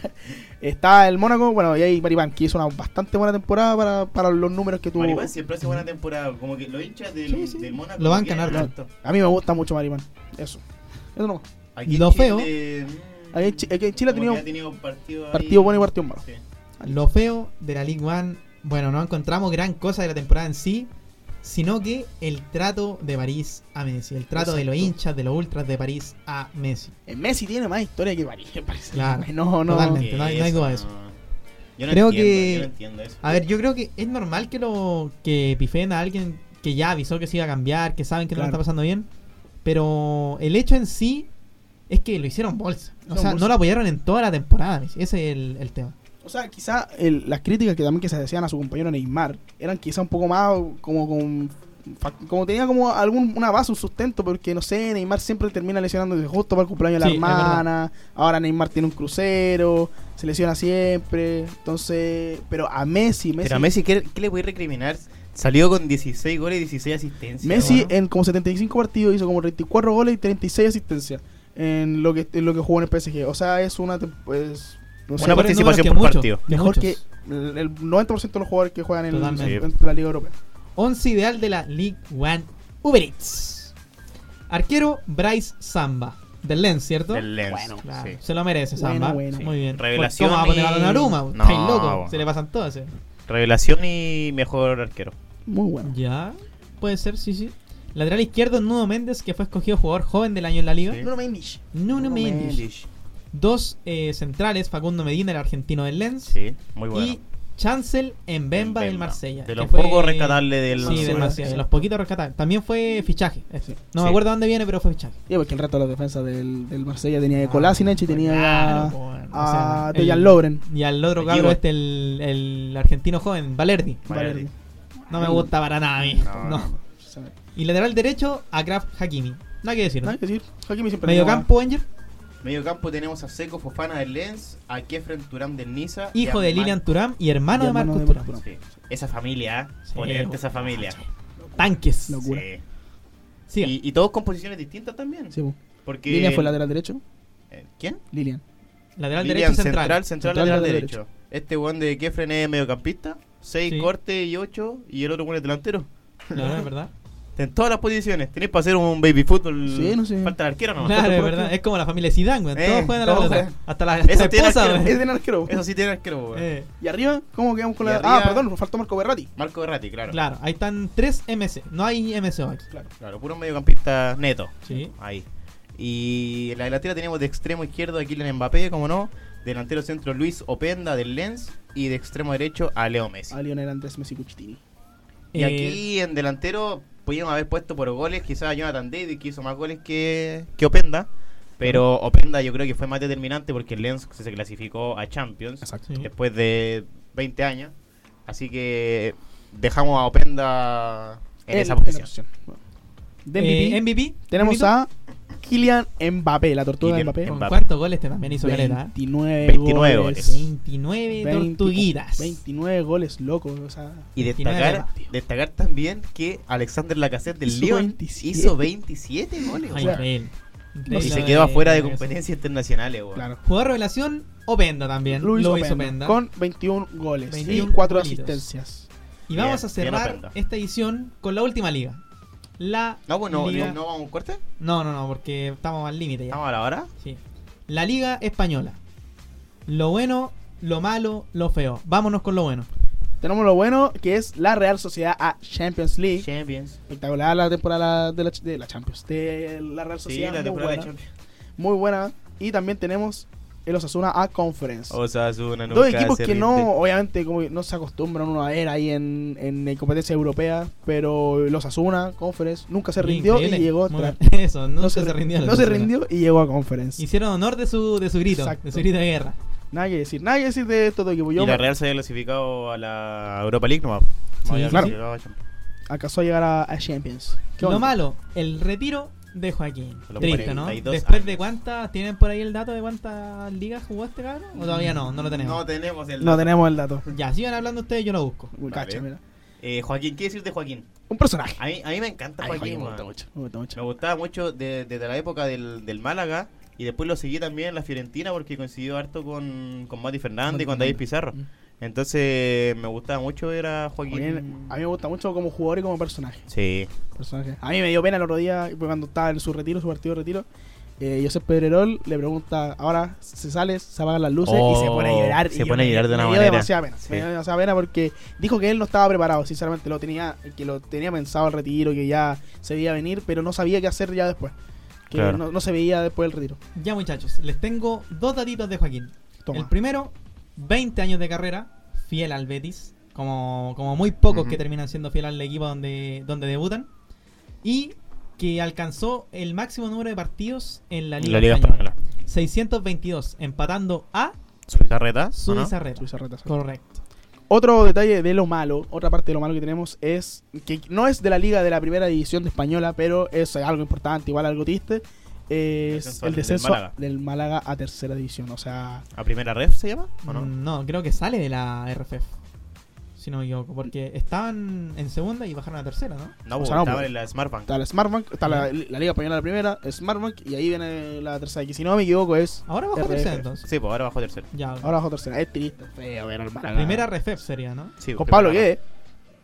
está el Mónaco, bueno, y ahí Maripán, que hizo una bastante buena temporada para, para los números que tuvo. Maripán siempre hace buena temporada. Como que los hinchas del, Sí, sí. del Mónaco Lo bancan quieren harto. harto. A mí me gusta mucho Maripán. Eso. Eso no. Aquí Lo en Chile, feo- mm, Aquí en Chi- aquí en Chile ha como tenido que ha tenido partido, partido bueno y partido malo. Sí. Lo feo de la League One, bueno, no encontramos gran cosa de la temporada en sí, sino que el trato de París a Messi, el trato de los Exacto. hinchas, de los ultras de París a Messi. Eh, Messi tiene más historia que París, me parece. Claro. No, no. Totalmente. Que no hay- no hay duda de eso. Yo no Creo entiendo, que- yo no entiendo eso. A ver, yo creo que es normal que lo que pifeen a alguien que ya avisó que se iba a cambiar, que saben que no Claro. lo está pasando bien, pero el hecho en sí es que lo hicieron bolsa. O Hicieron sea, bolsa. no lo apoyaron en toda la temporada, Messi. Ese es el, el tema. O sea, quizá el- las críticas que también que se decían a su compañero Neymar eran quizá un poco más como con fa- como tenía como algún una base, un sustento, porque no sé, Neymar siempre termina lesionándose justo para el cumpleaños de Sí, la es hermana. Ahora Neymar tiene un crucero, se lesiona siempre. Entonces, pero a Messi, Messi, Pero a Messi, ¿qué, qué le voy a recriminar? Salió con dieciséis goles y dieciséis asistencias. Messi weón. en como setenta y cinco partidos hizo como treinta y cuatro goles y treinta y seis asistencias en lo que en lo que jugó en el P S G. O sea, es una tem- pues, no sé, Una Mejores participación números que por muchos, partido. que mejor muchos. que el el noventa por ciento de los jugadores que juegan en, Totalmente. en la Liga Europea. Once ideal de la League One Uber Eats. Arquero Bryce Samba. Del Lens, ¿cierto? Del Lens. Bueno, Claro, sí. se lo merece Samba. Bueno, bueno. Muy bien. Revelación ¿Cómo va a poner a y- Donnarumma? No, Estáis loco. bueno. Se le pasan todas. ¿eh? Revelación y mejor arquero. Muy bueno. Ya, puede ser, sí, sí. Lateral izquierdo, Nuno Méndez, que fue escogido jugador joven del año en la liga. Sí. Nuno Mendes. Nuno Méndez. Mendes. Dos eh, centrales, Facundo Medina, el argentino del Lens. Sí, muy bueno. Y Chancel Mbemba del Mbemba. Marsella. De que los fue- pocos rescatables del Sí, Marsella. del Marsella, de los poquitos rescatables. También fue fichaje. ese. No Sí. me acuerdo dónde viene, pero fue fichaje. Y porque el resto de las defensas del, del Marsella tenía a Kolasinac y tenía Claro, a, po, bueno. a O sea, el- Dejan Lovren. Y al otro El cabro Gigo. este, el, el argentino joven, Valerdi. Valerdi. No me gusta para nada a mí. No, No. no. Y lateral derecho, Akraf Hakimi. Nada que decir, ¿no? Nada que decir. Hakimi siempre Medio tenía- campo, Wenger. Medio campo tenemos a Seco Fofana del Lens, a Kefren Turam del Niza. y Hijo a de Mar- Lilian Thuram y hermano Y de hermano Marcos de Thuram. Marcos Sí. Esa familia, ¿eh? Sí, Potente esa bueno, familia. Tanques. Locura. Sí. Sí. Y, y todos con posiciones distintas también. Sí, po. Porque Lilian fue lateral derecho. Eh, ¿Quién? Lilian. Lateral Lilian, derecho central. central, central, Central, lateral lateral derecho. Este weón de Kefren es mediocampista, seis Sí. cortes y ocho, y el otro weón es delantero. La verdad, es verdad. En todas las posiciones. Tenéis para hacer un baby fútbol. Sí, no sé. Falta el arquero, ¿no? Claro, es por verdad. qué? Es como la familia Zidane, weón. Eh, Todos juegan a la todos pelota. juegan. Hasta la, Eso hasta la tiene esposa, arquero. weón. Es de arquero. Eso sí tiene arquero, weón. Eh, ¿Y arriba? ¿Cómo quedamos con Y la.? arriba- Ah, perdón, nos faltó Marco Berratti. Marco Berratti, claro. Claro, ahí están tres M C. No hay M C O aquí. Claro. Claro, puro mediocampista neto. Sí. Ahí. Y en la delantera tenemos de extremo izquierdo a Kylian Mbappé, como no. Delantero centro Luis Openda del Lens. Y de extremo derecho a Leo Messi. A Lionel Andrés Messi Cucitini. Y Eh, aquí en delantero podríamos haber puesto por goles quizás a Jonathan David, que hizo más goles que, que Openda. Pero Openda yo creo que fue más determinante porque el Lens se clasificó a Champions Exacto. Sí. después de veinte años. Así que dejamos a Openda en Él, esa posición. posición. Bueno. De eh, M V P, M V P. tenemos Bonito. a Kylian Mbappé, la tortuga de Kylian Mbappé. ¿Con Mbappé. cuántos goles te también hizo Caleta? ¿eh? veintinueve, veintinueve goles. goles. veintinueve veinte tortuguitas. veintinueve goles, loco. O sea, Y veintinueve destacar, partidos. destacar también que Alexander Lacazette del Hizo Lyon veintisiete. hizo veintisiete goles. Ay, weón. increíble. y Increíble se lo quedó afuera de eso. competencias internacionales. weón. claro. Jugador revelación, Openda también. Luis, Luis Openda, Openda. con veintiún goles veintiún y cuatro golitos. asistencias. Y vamos Bien, a bien cerrar Openda. esta edición con la última liga. La No, bueno, liga... no, no vamos a un corte. No, no, no, porque estamos al límite ya. Estamos a la hora. Sí. La Liga Española. Lo bueno, lo malo, lo feo. Vámonos con lo bueno. Tenemos lo bueno, que es la Real Sociedad a Champions League. Champions. Espectacular la temporada de la, de la Champions. De la Real Sí, Sociedad. la muy temporada de buena. Champions. Muy buena. Y también tenemos el Osasuna a Conference. Osasuna Dos equipos que no, obviamente, como no se acostumbran uno a ver ahí en, en competencia europea, pero los Osasuna, Conference, nunca se rindió Increíble. y llegó Muy atrás. bien. Eso, no, se, rindió. No se rindió y llegó a Conference. Hicieron honor de su, de su grito, Exacto. de su grito de guerra. Nada que decir, nada que decir de estos dos equipos. Y Yo la me- Real se había clasificado a la Europa League, no va. Sí, había claro. clasificado a Champions. alcanzó a llegar a, a Champions. Qué Lo bonito. malo, el retiro de Joaquín. A los Triste, ¿no? cuarenta y dos Después de años. cuántas, ¿tienen por ahí el dato de cuántas ligas jugó este cabrón? ¿O todavía no? No lo tenemos. No tenemos el No dato. tenemos el dato. Ya, sigan hablando ustedes, yo lo busco. Uy, Vale. cacha, mira. Eh, Joaquín, ¿qué decir de Joaquín? Un personaje. A mí, a mí me encanta Ay, Joaquín, Joaquín me weón. gusta mucho. Me gusta mucho. Me gustaba mucho de- desde la época del, del Málaga y después lo seguí también en la Fiorentina porque coincidió harto con, con Mati Fernández Mati y con David Fernández. Pizarro. Mm. Entonces me gustaba mucho ver a Joaquín. Joaquín, a mí me gusta mucho como jugador y como personaje. Sí. personaje. A mí me dio pena el otro día, cuando estaba en su retiro, su partido de retiro. Eh, Josep Pedrerol le pregunta, ahora se sale, se apagan las luces Oh, y se pone a llorar. se y yo pone a me- llorar de una me dio manera. demasiada pena. Sí. Me dio demasiada pena porque dijo que él no estaba preparado, sinceramente. Lo tenía, que lo tenía pensado el retiro, que ya se veía venir, pero no sabía qué hacer ya después. Que Claro. no, no se veía después del retiro. Ya, muchachos, les tengo dos datitos de Joaquín. Toma. El primero, veinte años de carrera, fiel al Betis, como, como muy pocos Ujú. que terminan siendo fiel al equipo donde, donde debutan. Y que alcanzó el máximo número de partidos en la Liga, La Liga Española. Española. seiscientos veintidós, empatando a Suiza Reta. ¿o no? Suiza Reta. Suiza Reta, sí. Correcto. Otro detalle de lo malo, otra parte de lo malo que tenemos es que no es de la liga de la primera división de Española, pero es algo importante, igual algo triste. Es Descenso el del descenso Málaga. del Málaga a tercera división. O sea, ¿A primera ref se llama? ¿O no? Mm, No, creo que sale de la R F F. Si no me equivoco, porque estaban en segunda y bajaron a tercera, ¿no? No, O porque sea, no, estaba pues. en la Smartbank. está la Smartbank, está la, la Liga Española la primera, Smartbank, y ahí viene la tercera, que si no me equivoco es Ahora bajó a R F F. tercera entonces. Sí, pues ahora bajó tercero. Ya. ahora bajo tercera. Es triste, feo ver al Málaga. Primera R F F sería, ¿no? Sí, ¿Con primera Pablo ref. qué?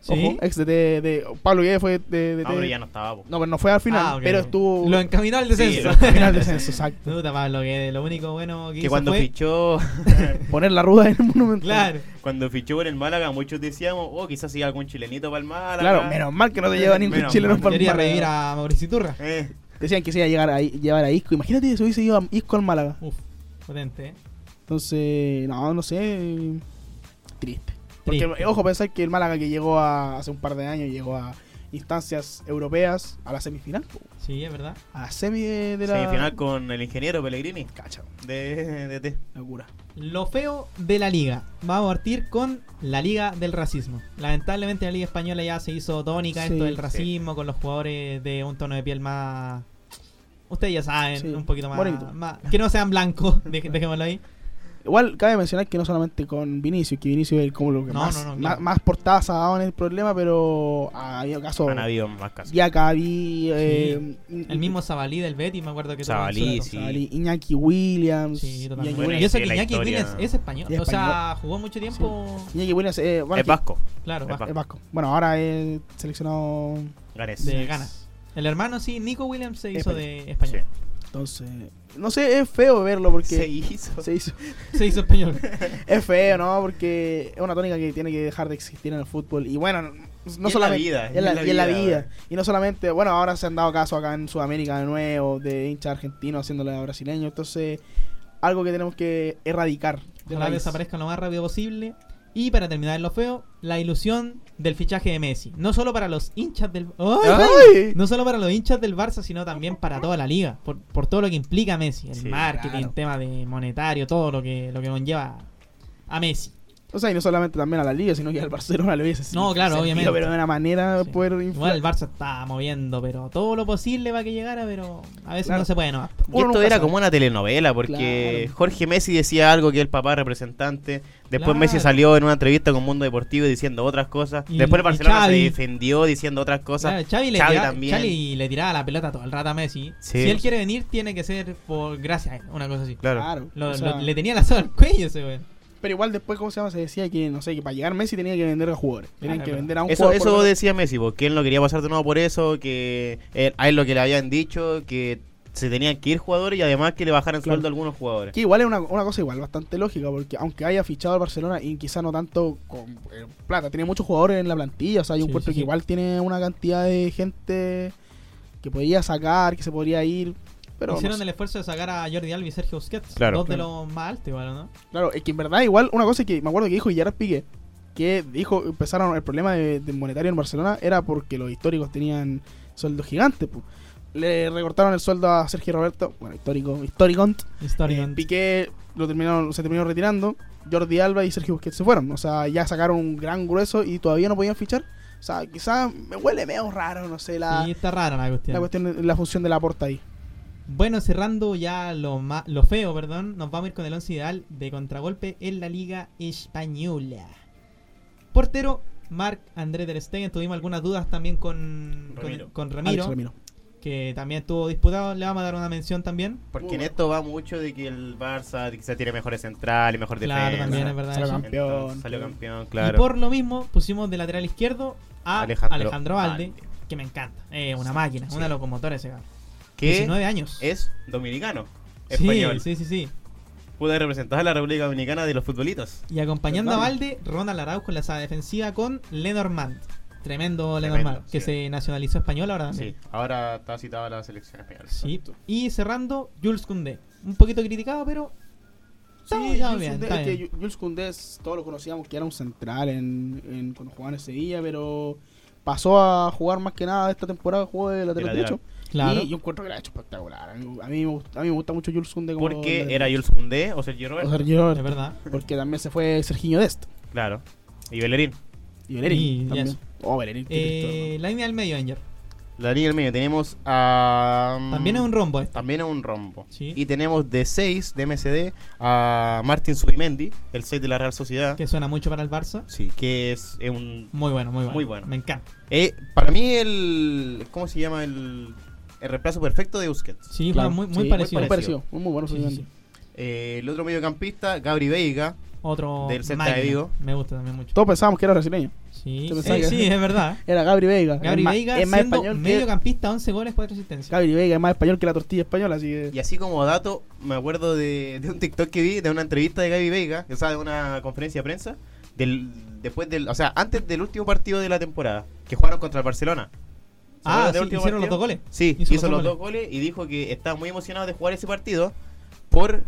¿Sí? Ojo, ex de, de, de Pablo Guede fue de, de, No, pero ya no estaba. po. No, pero no fue al final, Ah, ok. pero estuvo Lo encaminó al descenso. Sí, al final del descenso, exacto. Puta, Pablo, que lo único bueno que, Que hizo cuando fue... fichó Poner la ruda en el monumento. Claro. cuando fichó por el Málaga, muchos decíamos, oh, quizás siga algún chilenito para el Málaga. Claro, menos mal que no te lleva ningún Menos chileno mal. para el Quería Málaga. revivir a Mauricio Iturra. Eh, Decían que se iba a llegar a, llevar a Isco. Imagínate si hubiese ido a Isco al Málaga. Uf, potente, ¿eh? Entonces, no, no sé. Triste. Porque, Triste. ojo, pensar que el Málaga que llegó a, hace un par de años, llegó a instancias europeas, a la semifinal. po. Sí, es verdad. A la semi de, de la... Semifinal con el ingeniero Pellegrini. Cacha, De, de, de- locura. Lo feo de la liga. Vamos a partir con la liga del racismo. Lamentablemente la liga española ya se hizo tónica Sí, esto del sí. racismo con los jugadores de un tono de piel más... Ustedes ya saben, Sí, un poquito más, bonito. más- que no sean blancos, dej- dejémoslo ahí. Igual cabe mencionar que no solamente con Vinicius, que Vinicius es como lo que No, más, no, no, más, claro. más portadas ha dado en el problema, pero ha habido casos. Han habido más casos. Diacabí, eh, El mismo Zabalí del Betis, me acuerdo que tuvo Zabalí, un sí. Zabalí, Iñaki Williams. Sí, totalmente. Iñaki Bueno, y Williams, eso sí, que la Iñaki historia- Williams es español. Es O sea, español. jugó mucho tiempo. Iñaki Williams, eh, bueno, Es vasco. Claro, Es va- es vasco. Bueno, ahora es seleccionado. Ganes. de ganas. El hermano, sí, Nico Williams se hizo Español. de español. Entonces, no sé, es feo verlo porque. Se hizo. Se hizo. Se hizo español. Es feo, ¿no? Porque es una tónica que tiene que dejar de existir en el fútbol. Y bueno, no en la solamente. vida, y en la, y en la vida. vida. Y no solamente. Bueno, ahora se han dado casos acá en Sudamérica de nuevo, de hinchas argentinos haciéndole a brasileños. Entonces, algo que tenemos que erradicar. De Ojalá raíz. desaparezca lo más rápido posible. Y para terminar en lo feo, la ilusión del fichaje de Messi. No solo para los hinchas del... ¡Ay! ¡Ay! No solo para los hinchas del Barça, sino también para toda la liga. Por, por todo lo que implica Messi. El Sí, marketing, claro. tema de monetario, todo lo que, lo que conlleva a Messi. O sea, y no solamente también a la liga, sino que al Barcelona le hubiese No, claro, servido, obviamente. Pero de una manera Sí. poder Igual inflar. el Barça está moviendo, pero todo lo posible para que llegara, pero a veces Claro. no se puede, ¿no? Y Uno esto nunca era sabe. como una telenovela, porque Claro. Jorge Messi decía algo que el papá representante. Después Claro. Messi salió en una entrevista con Mundo Deportivo diciendo otras cosas. Y- Después el y Barcelona Xavi. se defendió diciendo otras cosas. Claro, Xavi, le Xavi tira- también. Xavi le tiraba la pelota todo el rato a Messi. Sí. Si él quiere venir, tiene que ser por gracias a él, una cosa así. Claro. Claro. Lo- o sea, lo- le tenía la soga al cuello ese güey. Pero igual después, ¿cómo se llama? Se decía que, no sé, que para llegar Messi tenía que vender a jugadores. Tenían Claro, que es vender a un Eso, jugador. por eso lo menos. decía Messi, porque él no quería pasar de nuevo por eso, que él- a él lo que le habían dicho, que se tenían que ir jugadores y además que le bajaran Claro. sueldo a algunos jugadores. Que igual es una, una cosa igual bastante lógica, porque aunque haya fichado al Barcelona y quizá no tanto con eh, plata, tiene muchos jugadores en la plantilla, o sea, hay un Sí, puesto sí, que sí. igual tiene una cantidad de gente que podría sacar, que se podría ir, pero Hicieron no sé. el esfuerzo de sacar a Jordi Alba y Sergio Busquets. Claro. Dos Claro. de los más altos, igual, ¿no? Claro, es que en verdad igual una cosa que me acuerdo que dijo Gerard Piqué, que dijo, empezaron el problema de, de monetario en Barcelona era porque los históricos tenían sueldos gigantes, pues. Le recortaron el sueldo a Sergio Roberto, bueno, histórico, historicont. Histórico. Eh, Piqué lo terminaron, se terminó retirando. Jordi Alba y Sergio Busquets se fueron. O sea, ya sacaron un gran grueso y todavía no podían fichar. O sea, quizás me huele medio raro, no sé, la, Sí, está rara la cuestión. la cuestión, la función de la porta ahí. Bueno, cerrando ya lo, ma- lo feo, perdón, nos vamos a ir con el once ideal de contragolpe en la Liga Española. Portero, Marc André Ter Stegen. Tuvimos algunas dudas también con con- Ramiro. con Alex Ramiro, Ramiro. que también estuvo disputado. Le vamos a dar una mención también. Porque en esto va mucho de que el Barça quizás tiene mejores centrales, mejor Claro, defensa. también es verdad. Salió eso. campeón. Entonces, salió campeón, Y claro. por lo mismo pusimos de lateral izquierdo a Alejandro Alejandro, Valde, Valde. que me encanta. Es una máquina, Sí. una locomotora ese cabrón. Que diecinueve años. es dominicano, Sí, español. sí, sí, sí. Pudo representar a la República Dominicana de los futbolitos. Y acompañando a Verdad. Valde, Ronald Araujo en la saga defensiva con Lenormand. Tremendo, Tremendo, Lenormand, que sí. se nacionalizó español ahora también. Sí, ahora está citado a la selección española. Sí. Y cerrando, Jules Koundé. Un poquito criticado, pero Sí, Estamos ya Jules bien, Koundé, está es que bien. Ju- Jules Koundé es- todos lo conocíamos que era un central en, en- cuando jugaba en Sevilla, pero pasó a jugar más que nada esta temporada, jugó de lateral De lateral. derecho. claro. Y yo encuentro que lo ha hecho espectacular. A mí, a mí me, gusta, a mí me gusta mucho Jules Koundé como Porque lateral era derecho. Jules Koundé o Sergio O Roberto. Sergio Roberto, es verdad. porque también se fue Serginho Dest Claro. Y Bellerín. y Bellerín Y también. eso. Oh, Bellerín. qué Eh, Cristo. la línea del medio, Anger. La línea del medio tenemos a... También es un rombo este. También es un rombo. Sí. Y tenemos de seis de M S D a Martin Subimendi, el seis de la Real Sociedad. Que suena mucho para el Barça. Sí, que es, es un... Muy bueno, muy bueno. Muy bueno. Me encanta. eh, para mí el... ¿Cómo se llama? El, el reemplazo perfecto de Busquets. Sí, Claro, juega muy, muy sí, parecido. Muy parecido. Muy, muy bueno Sí, sí, Subimendi. sí. Eh, el otro mediocampista, Gabri Veiga, Otro Del Celta máquina. de Vigo. Me gusta también mucho. Todos pensábamos que era brasileño. Sí, Yo sí, pensaba que- sí, es verdad. Era Gabri Veiga. Gabri es más- Veiga es más siendo español que- mediocampista, once goles, cuatro asistencias. Gabri Veiga es más español que la tortilla española, así que... Y así como dato, me acuerdo de, de un TikTok que vi, de una entrevista de Gaby Veiga, o sea, de una conferencia de prensa, del, después del, o sea, antes del último partido de la temporada, que jugaron contra el Barcelona. ¿Se Ah, acuerdan sí, del último hicieron los partido? dos goles. Sí, Hizo hizo, los dos los dos goles y dijo que estaba muy emocionado de jugar ese partido por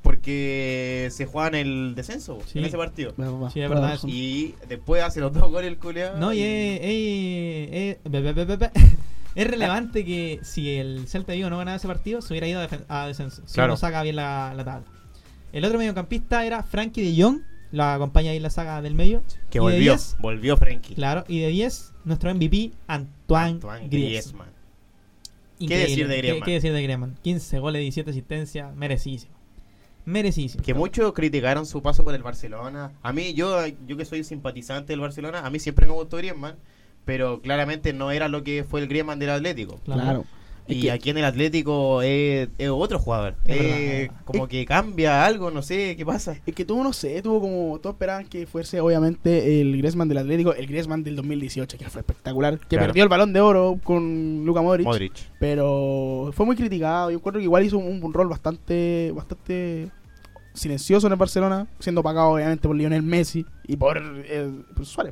porque se juega en el descenso Sí. en ese partido. Sí, es verdad eso. Y después hace los dos goles el culeado. No, y es, es- es- be- be- be- be- be- es relevante que si el Celta de Vigo no ganaba ese partido, se hubiera ido a, defen- a descenso. Si Claro. no saca bien la, la tabla. El otro mediocampista era Frankie de Jong, la acompaña ahí en la saga del medio. Que Y de volvió, diez, volvió Frenkie. claro, y de diez, nuestro M V P, Antoine, Antoine Griezmann. Griezmann. Increíble. decir de ¿Qué- Griezmann? ¿Qué, decir de Griezmann? quince goles, diecisiete asistencias, merecísimo. Merecísimo. Que muchos criticaron su paso por el Barcelona. A mí, yo yo que soy simpatizante del Barcelona, a mí siempre me gustó Griezmann, pero claramente no era lo que fue el Griezmann del Atlético. Claro. Claro. Es Y que- aquí en el Atlético es, es otro jugador. Es Eh, verdad. como que cambia algo, no sé qué pasa. Es que tuvo, no sé, tuvo como... Todos esperaban que fuese, obviamente, el Griezmann del Atlético, el Griezmann del dos mil dieciocho, que fue espectacular. Que Claro. perdió el Balón de Oro con Luka Modric. Modric. Pero fue muy criticado. Yo encuentro que igual hizo un, un rol bastante bastante silencioso en el Barcelona, siendo pagado, obviamente, por Lionel Messi y por, eh, por Suárez.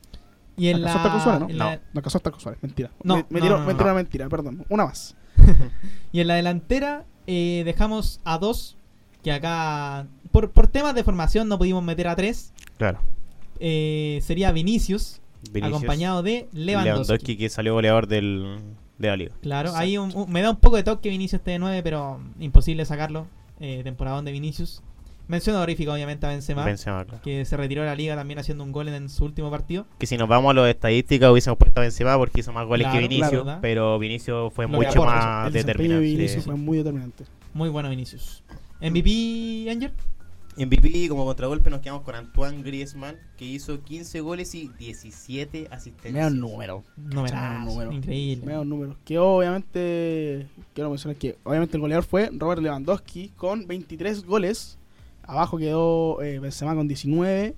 Y en ¿Acaso la, está con Suárez, no? en la- No. No, casó hasta con Suárez, mentira. No, me, me no, tiró, no, me no. tiró una mentira, perdón. Una más. Y en la delantera eh, dejamos a dos, que acá, por, por temas de formación no pudimos meter a tres. Claro. Eh, sería Vinicius, Vinicius. acompañado de Lewandowski. Lewandowski, que salió goleador del, de la liga. Claro, Exacto. ahí un- un- me da un poco de toque Vinicius esté de nueve, pero imposible sacarlo. Eh, temporadón de Vinicius. Mención honorífica, obviamente, a Benzema, Benzema, claro. que se retiró de la liga también haciendo un gol en su último partido. Que si nos vamos a las estadísticas hubiésemos puesto a Benzema porque hizo más goles Claro, que Vinicius, claro, ¿verdad? pero Vinicius fue Lo que mucho aporta, más el desempeño de determinante. Vinicius fue muy determinante. Muy bueno Vinicius. M V P, Angel. En M V P como contragolpe nos quedamos con Antoine Griezmann, que hizo quince goles y diecisiete asistencias. Me da un número. No me Chao, da número. increíble. Me da un número. Que obviamente, quiero mencionar que obviamente el goleador fue Robert Lewandowski con veintitrés goles. Abajo quedó eh, Benzema con diecinueve.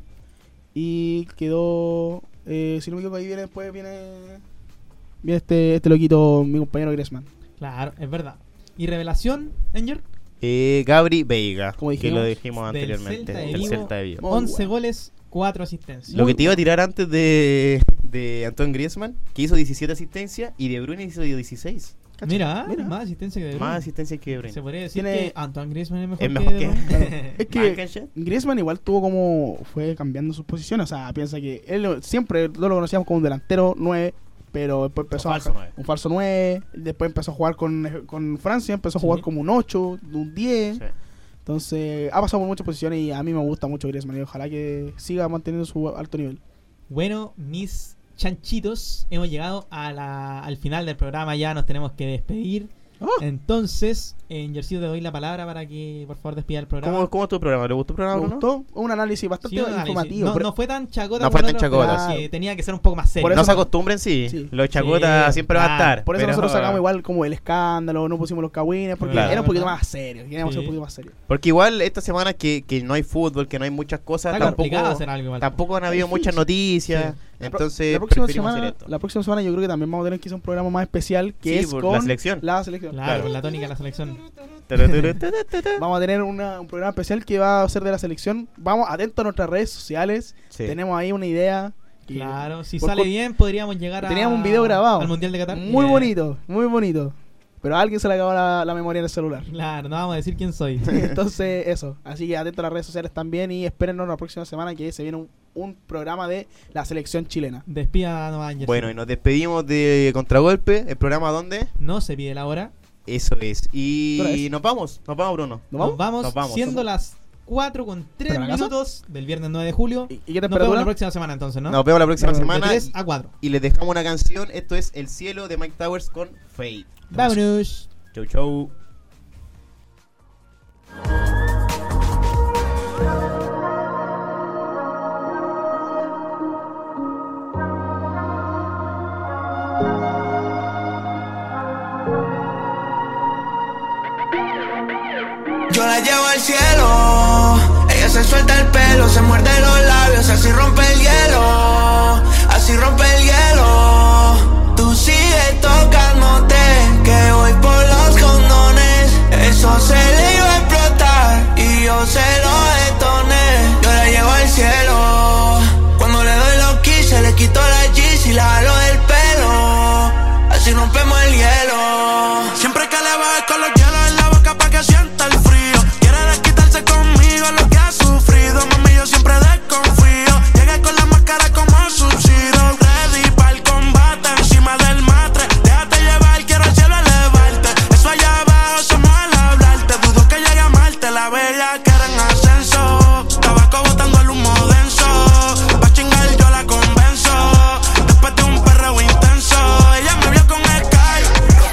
Y quedó, eh, si no me equivoco, ahí viene después viene, viene este, este loquito, mi compañero Griezmann. Claro, es verdad. ¿Y revelación, Angel? Eh, Gabri Veiga, Como que dijimos, lo dijimos del anteriormente, Celta de del Vigo. Celta de Vigo. Muy once bueno. goles, cuatro asistencias. Lo que te iba a tirar antes de, de Antoine Griezmann, que hizo diecisiete asistencias y De Bruyne hizo dieciséis. ¿Cachai? Mira, Mira. más asistencia que De Bruyne. Más asistencias que De Bruyne. Se podría decir Tiene- que Antoine Griezmann es mejor, Es mejor que, que- De Bruyne. Claro. Es que Manchester. Griezmann igual tuvo como, fue cambiando sus posiciones. O sea, piensa que él siempre no lo conocíamos como un delantero nueve, pero después empezó Un falso a nueve. un falso nueve, después empezó a jugar con, con Francia, empezó a jugar Sí. como un ocho, un diez. Sí. Entonces, ha pasado por muchas posiciones y a mí me gusta mucho Griezmann y ojalá que siga manteniendo su alto nivel. Bueno, mis chanchitos, hemos llegado a la, al final del programa, ya nos tenemos que despedir. ¡Oh! Entonces, en Yercito te doy la palabra para que por favor despida el programa. ¿Cómo, ¿Cómo estuvo el programa? ¿Le gustó el programa, Me Bruno? gustó, un análisis bastante Sí, un análisis. informativo. No, pero- no fue tan chacota No como fue tan el otro, chacota, pero sí. que tenía que ser un poco más serio. Por No eso- se acostumbren, sí. Sí. Los chacotas Sí, siempre van a claro. estar. Por eso pero- nosotros sacamos igual como el escándalo, no pusimos los cagüines, porque Claro. era un poquito ¿Verdad? más serio, queríamos Sí. ser un poquito más serio. Porque igual esta semana que, que no hay fútbol, que no hay muchas cosas, Está complicado tampoco, hacer algo igual. tampoco han habido Difícil. muchas noticias. Sí. La pro- Entonces, la próxima, preferimos semana, hacer esto. la próxima semana yo creo que también vamos a tener que hacer un programa más especial que Sí, es por con la selección. la selección. Claro, Claro. con la tónica de la selección. Vamos a tener una- un programa especial que va a ser de la selección. Vamos atentos a nuestras redes sociales. Sí. Tenemos ahí una idea. que- Claro, si por sale co- bien podríamos llegar a... Teníamos un video grabado. al Mundial de Qatar. Muy Eh, bonito, muy bonito. Pero a alguien se le acabó la, la memoria en el celular. Claro, no vamos a decir quién soy. Entonces, eso. Así que atentos a las redes sociales también y espérennos la próxima semana que se viene un, un programa de la selección chilena. Despida a Nova Angel. Bueno, y nos despedimos de Contragolpe, el programa donde No se pide la hora. eso es. Y ¿Qué hora es? nos vamos, nos vamos, Bruno. ¿Nos Nos vamos? vamos, Nos vamos. siendo las cuatro con tres ¿Pero a la casa? minutos del viernes nueve de julio. ¿Y, y qué Nos vemos temperatura? la próxima semana entonces, ¿no? Nos vemos la próxima Nos vemos. De semana. tres a cuatro. Y les dejamos una canción. Esto es El Cielo de Mike Towers con Fade. Vámonos. Chau, chau. Yo la llevo al cielo, ella se suelta el pelo, se muerde los labios, así rompe el hielo, así rompe el hielo. Tú sigues tocándote, que voy por los condones. Eso se le iba a explotar y yo se lo detoné. Yo la llevo al cielo. Cuando le doy los quise, le quito la G's y la jalo del pelo. Así rompemos el hielo. Siempre que le bajo con los hielos en la boca pa' que sienta el frío. Quiere desquitarse conmigo lo que ha sufrido. Mami, yo siempre desconfío. Llegué con la máscara como subsidio. Ready pa'l combate encima del matre. Déjate llevar, quiero al cielo elevarte. Eso allá abajo somos al hablarte. Dudo que llegue a amarte, la bella que era en ascenso. Tabaco botando el humo denso. Pa' chingar yo la convenzo. Después de un perreo intenso, ella me vio con Sky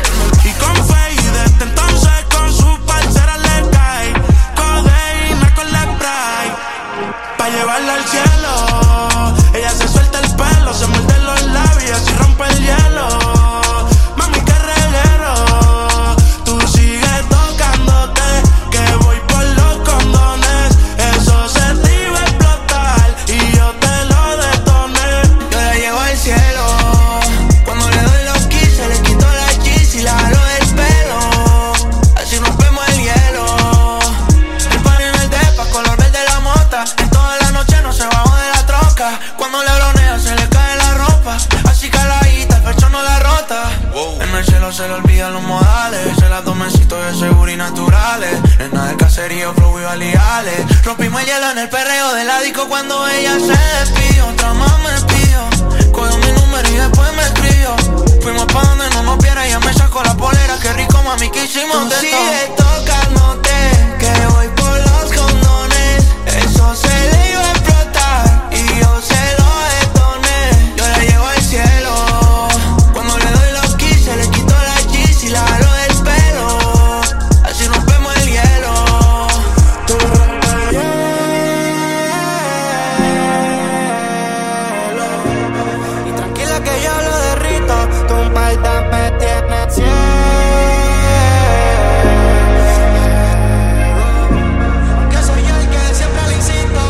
y con Faye. Y desde entonces con su parcera le cae codeína con la spray pa' llevarla al cielo. Ella se suelta el pelo, se muerde los labios y rompe el hielo. Mami, qué reguero. Tú sigues tocándote, que voy por los condones. Eso se te iba a explotar y yo te lo detoné. Yo la llevo al cielo. Cuando le doy los quise, le quito la G's y la jalo del pelo. Así rompemos el hielo. El pan en el depa, color verde la mota. En toda la noche no se bajó de la troca. Cuando le bronea se le cae la ropa. Así caladita, el pecho no la rota. Wow. En el cielo se le olvidan los modales. Se las domecitos de seguro y naturales. Nena del caserío, flow y baleales. Rompimos el hielo en el perreo del disco. Cuando ella se despidió, otra más me pidió. Cogió mi número y después me escribió. Fuimos pa' donde no nos viera, ella me sacó la polera. Qué rico, mami, que hicimos de todo. Sigue tocándote, que voy por los condones. Eso se le iba a explotar y yo se lo detoné. Yo la llevo al cielo. Cuando le doy los quise, le quito la G's y la jalo del pelo. Así rompemos el hielo. Tú rompes el hielo. Y tranquila que yo lo derrito. Tú un par de me tienes ciego. Que soy yo el que siempre le insisto.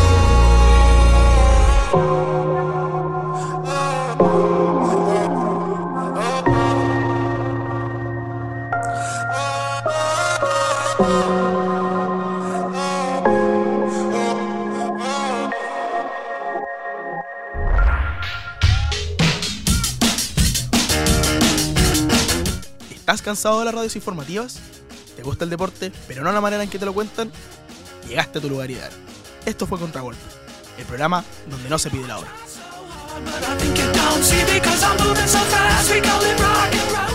¿Estás cansado de las radios informativas? ¿Te gusta el deporte, pero no la manera en que te lo cuentan? Llegaste a tu lugar ideal. Esto fue Contragolpe, el programa donde no se pide la hora. But I think you don't see because I'm moving so fast. We call it rock and roll.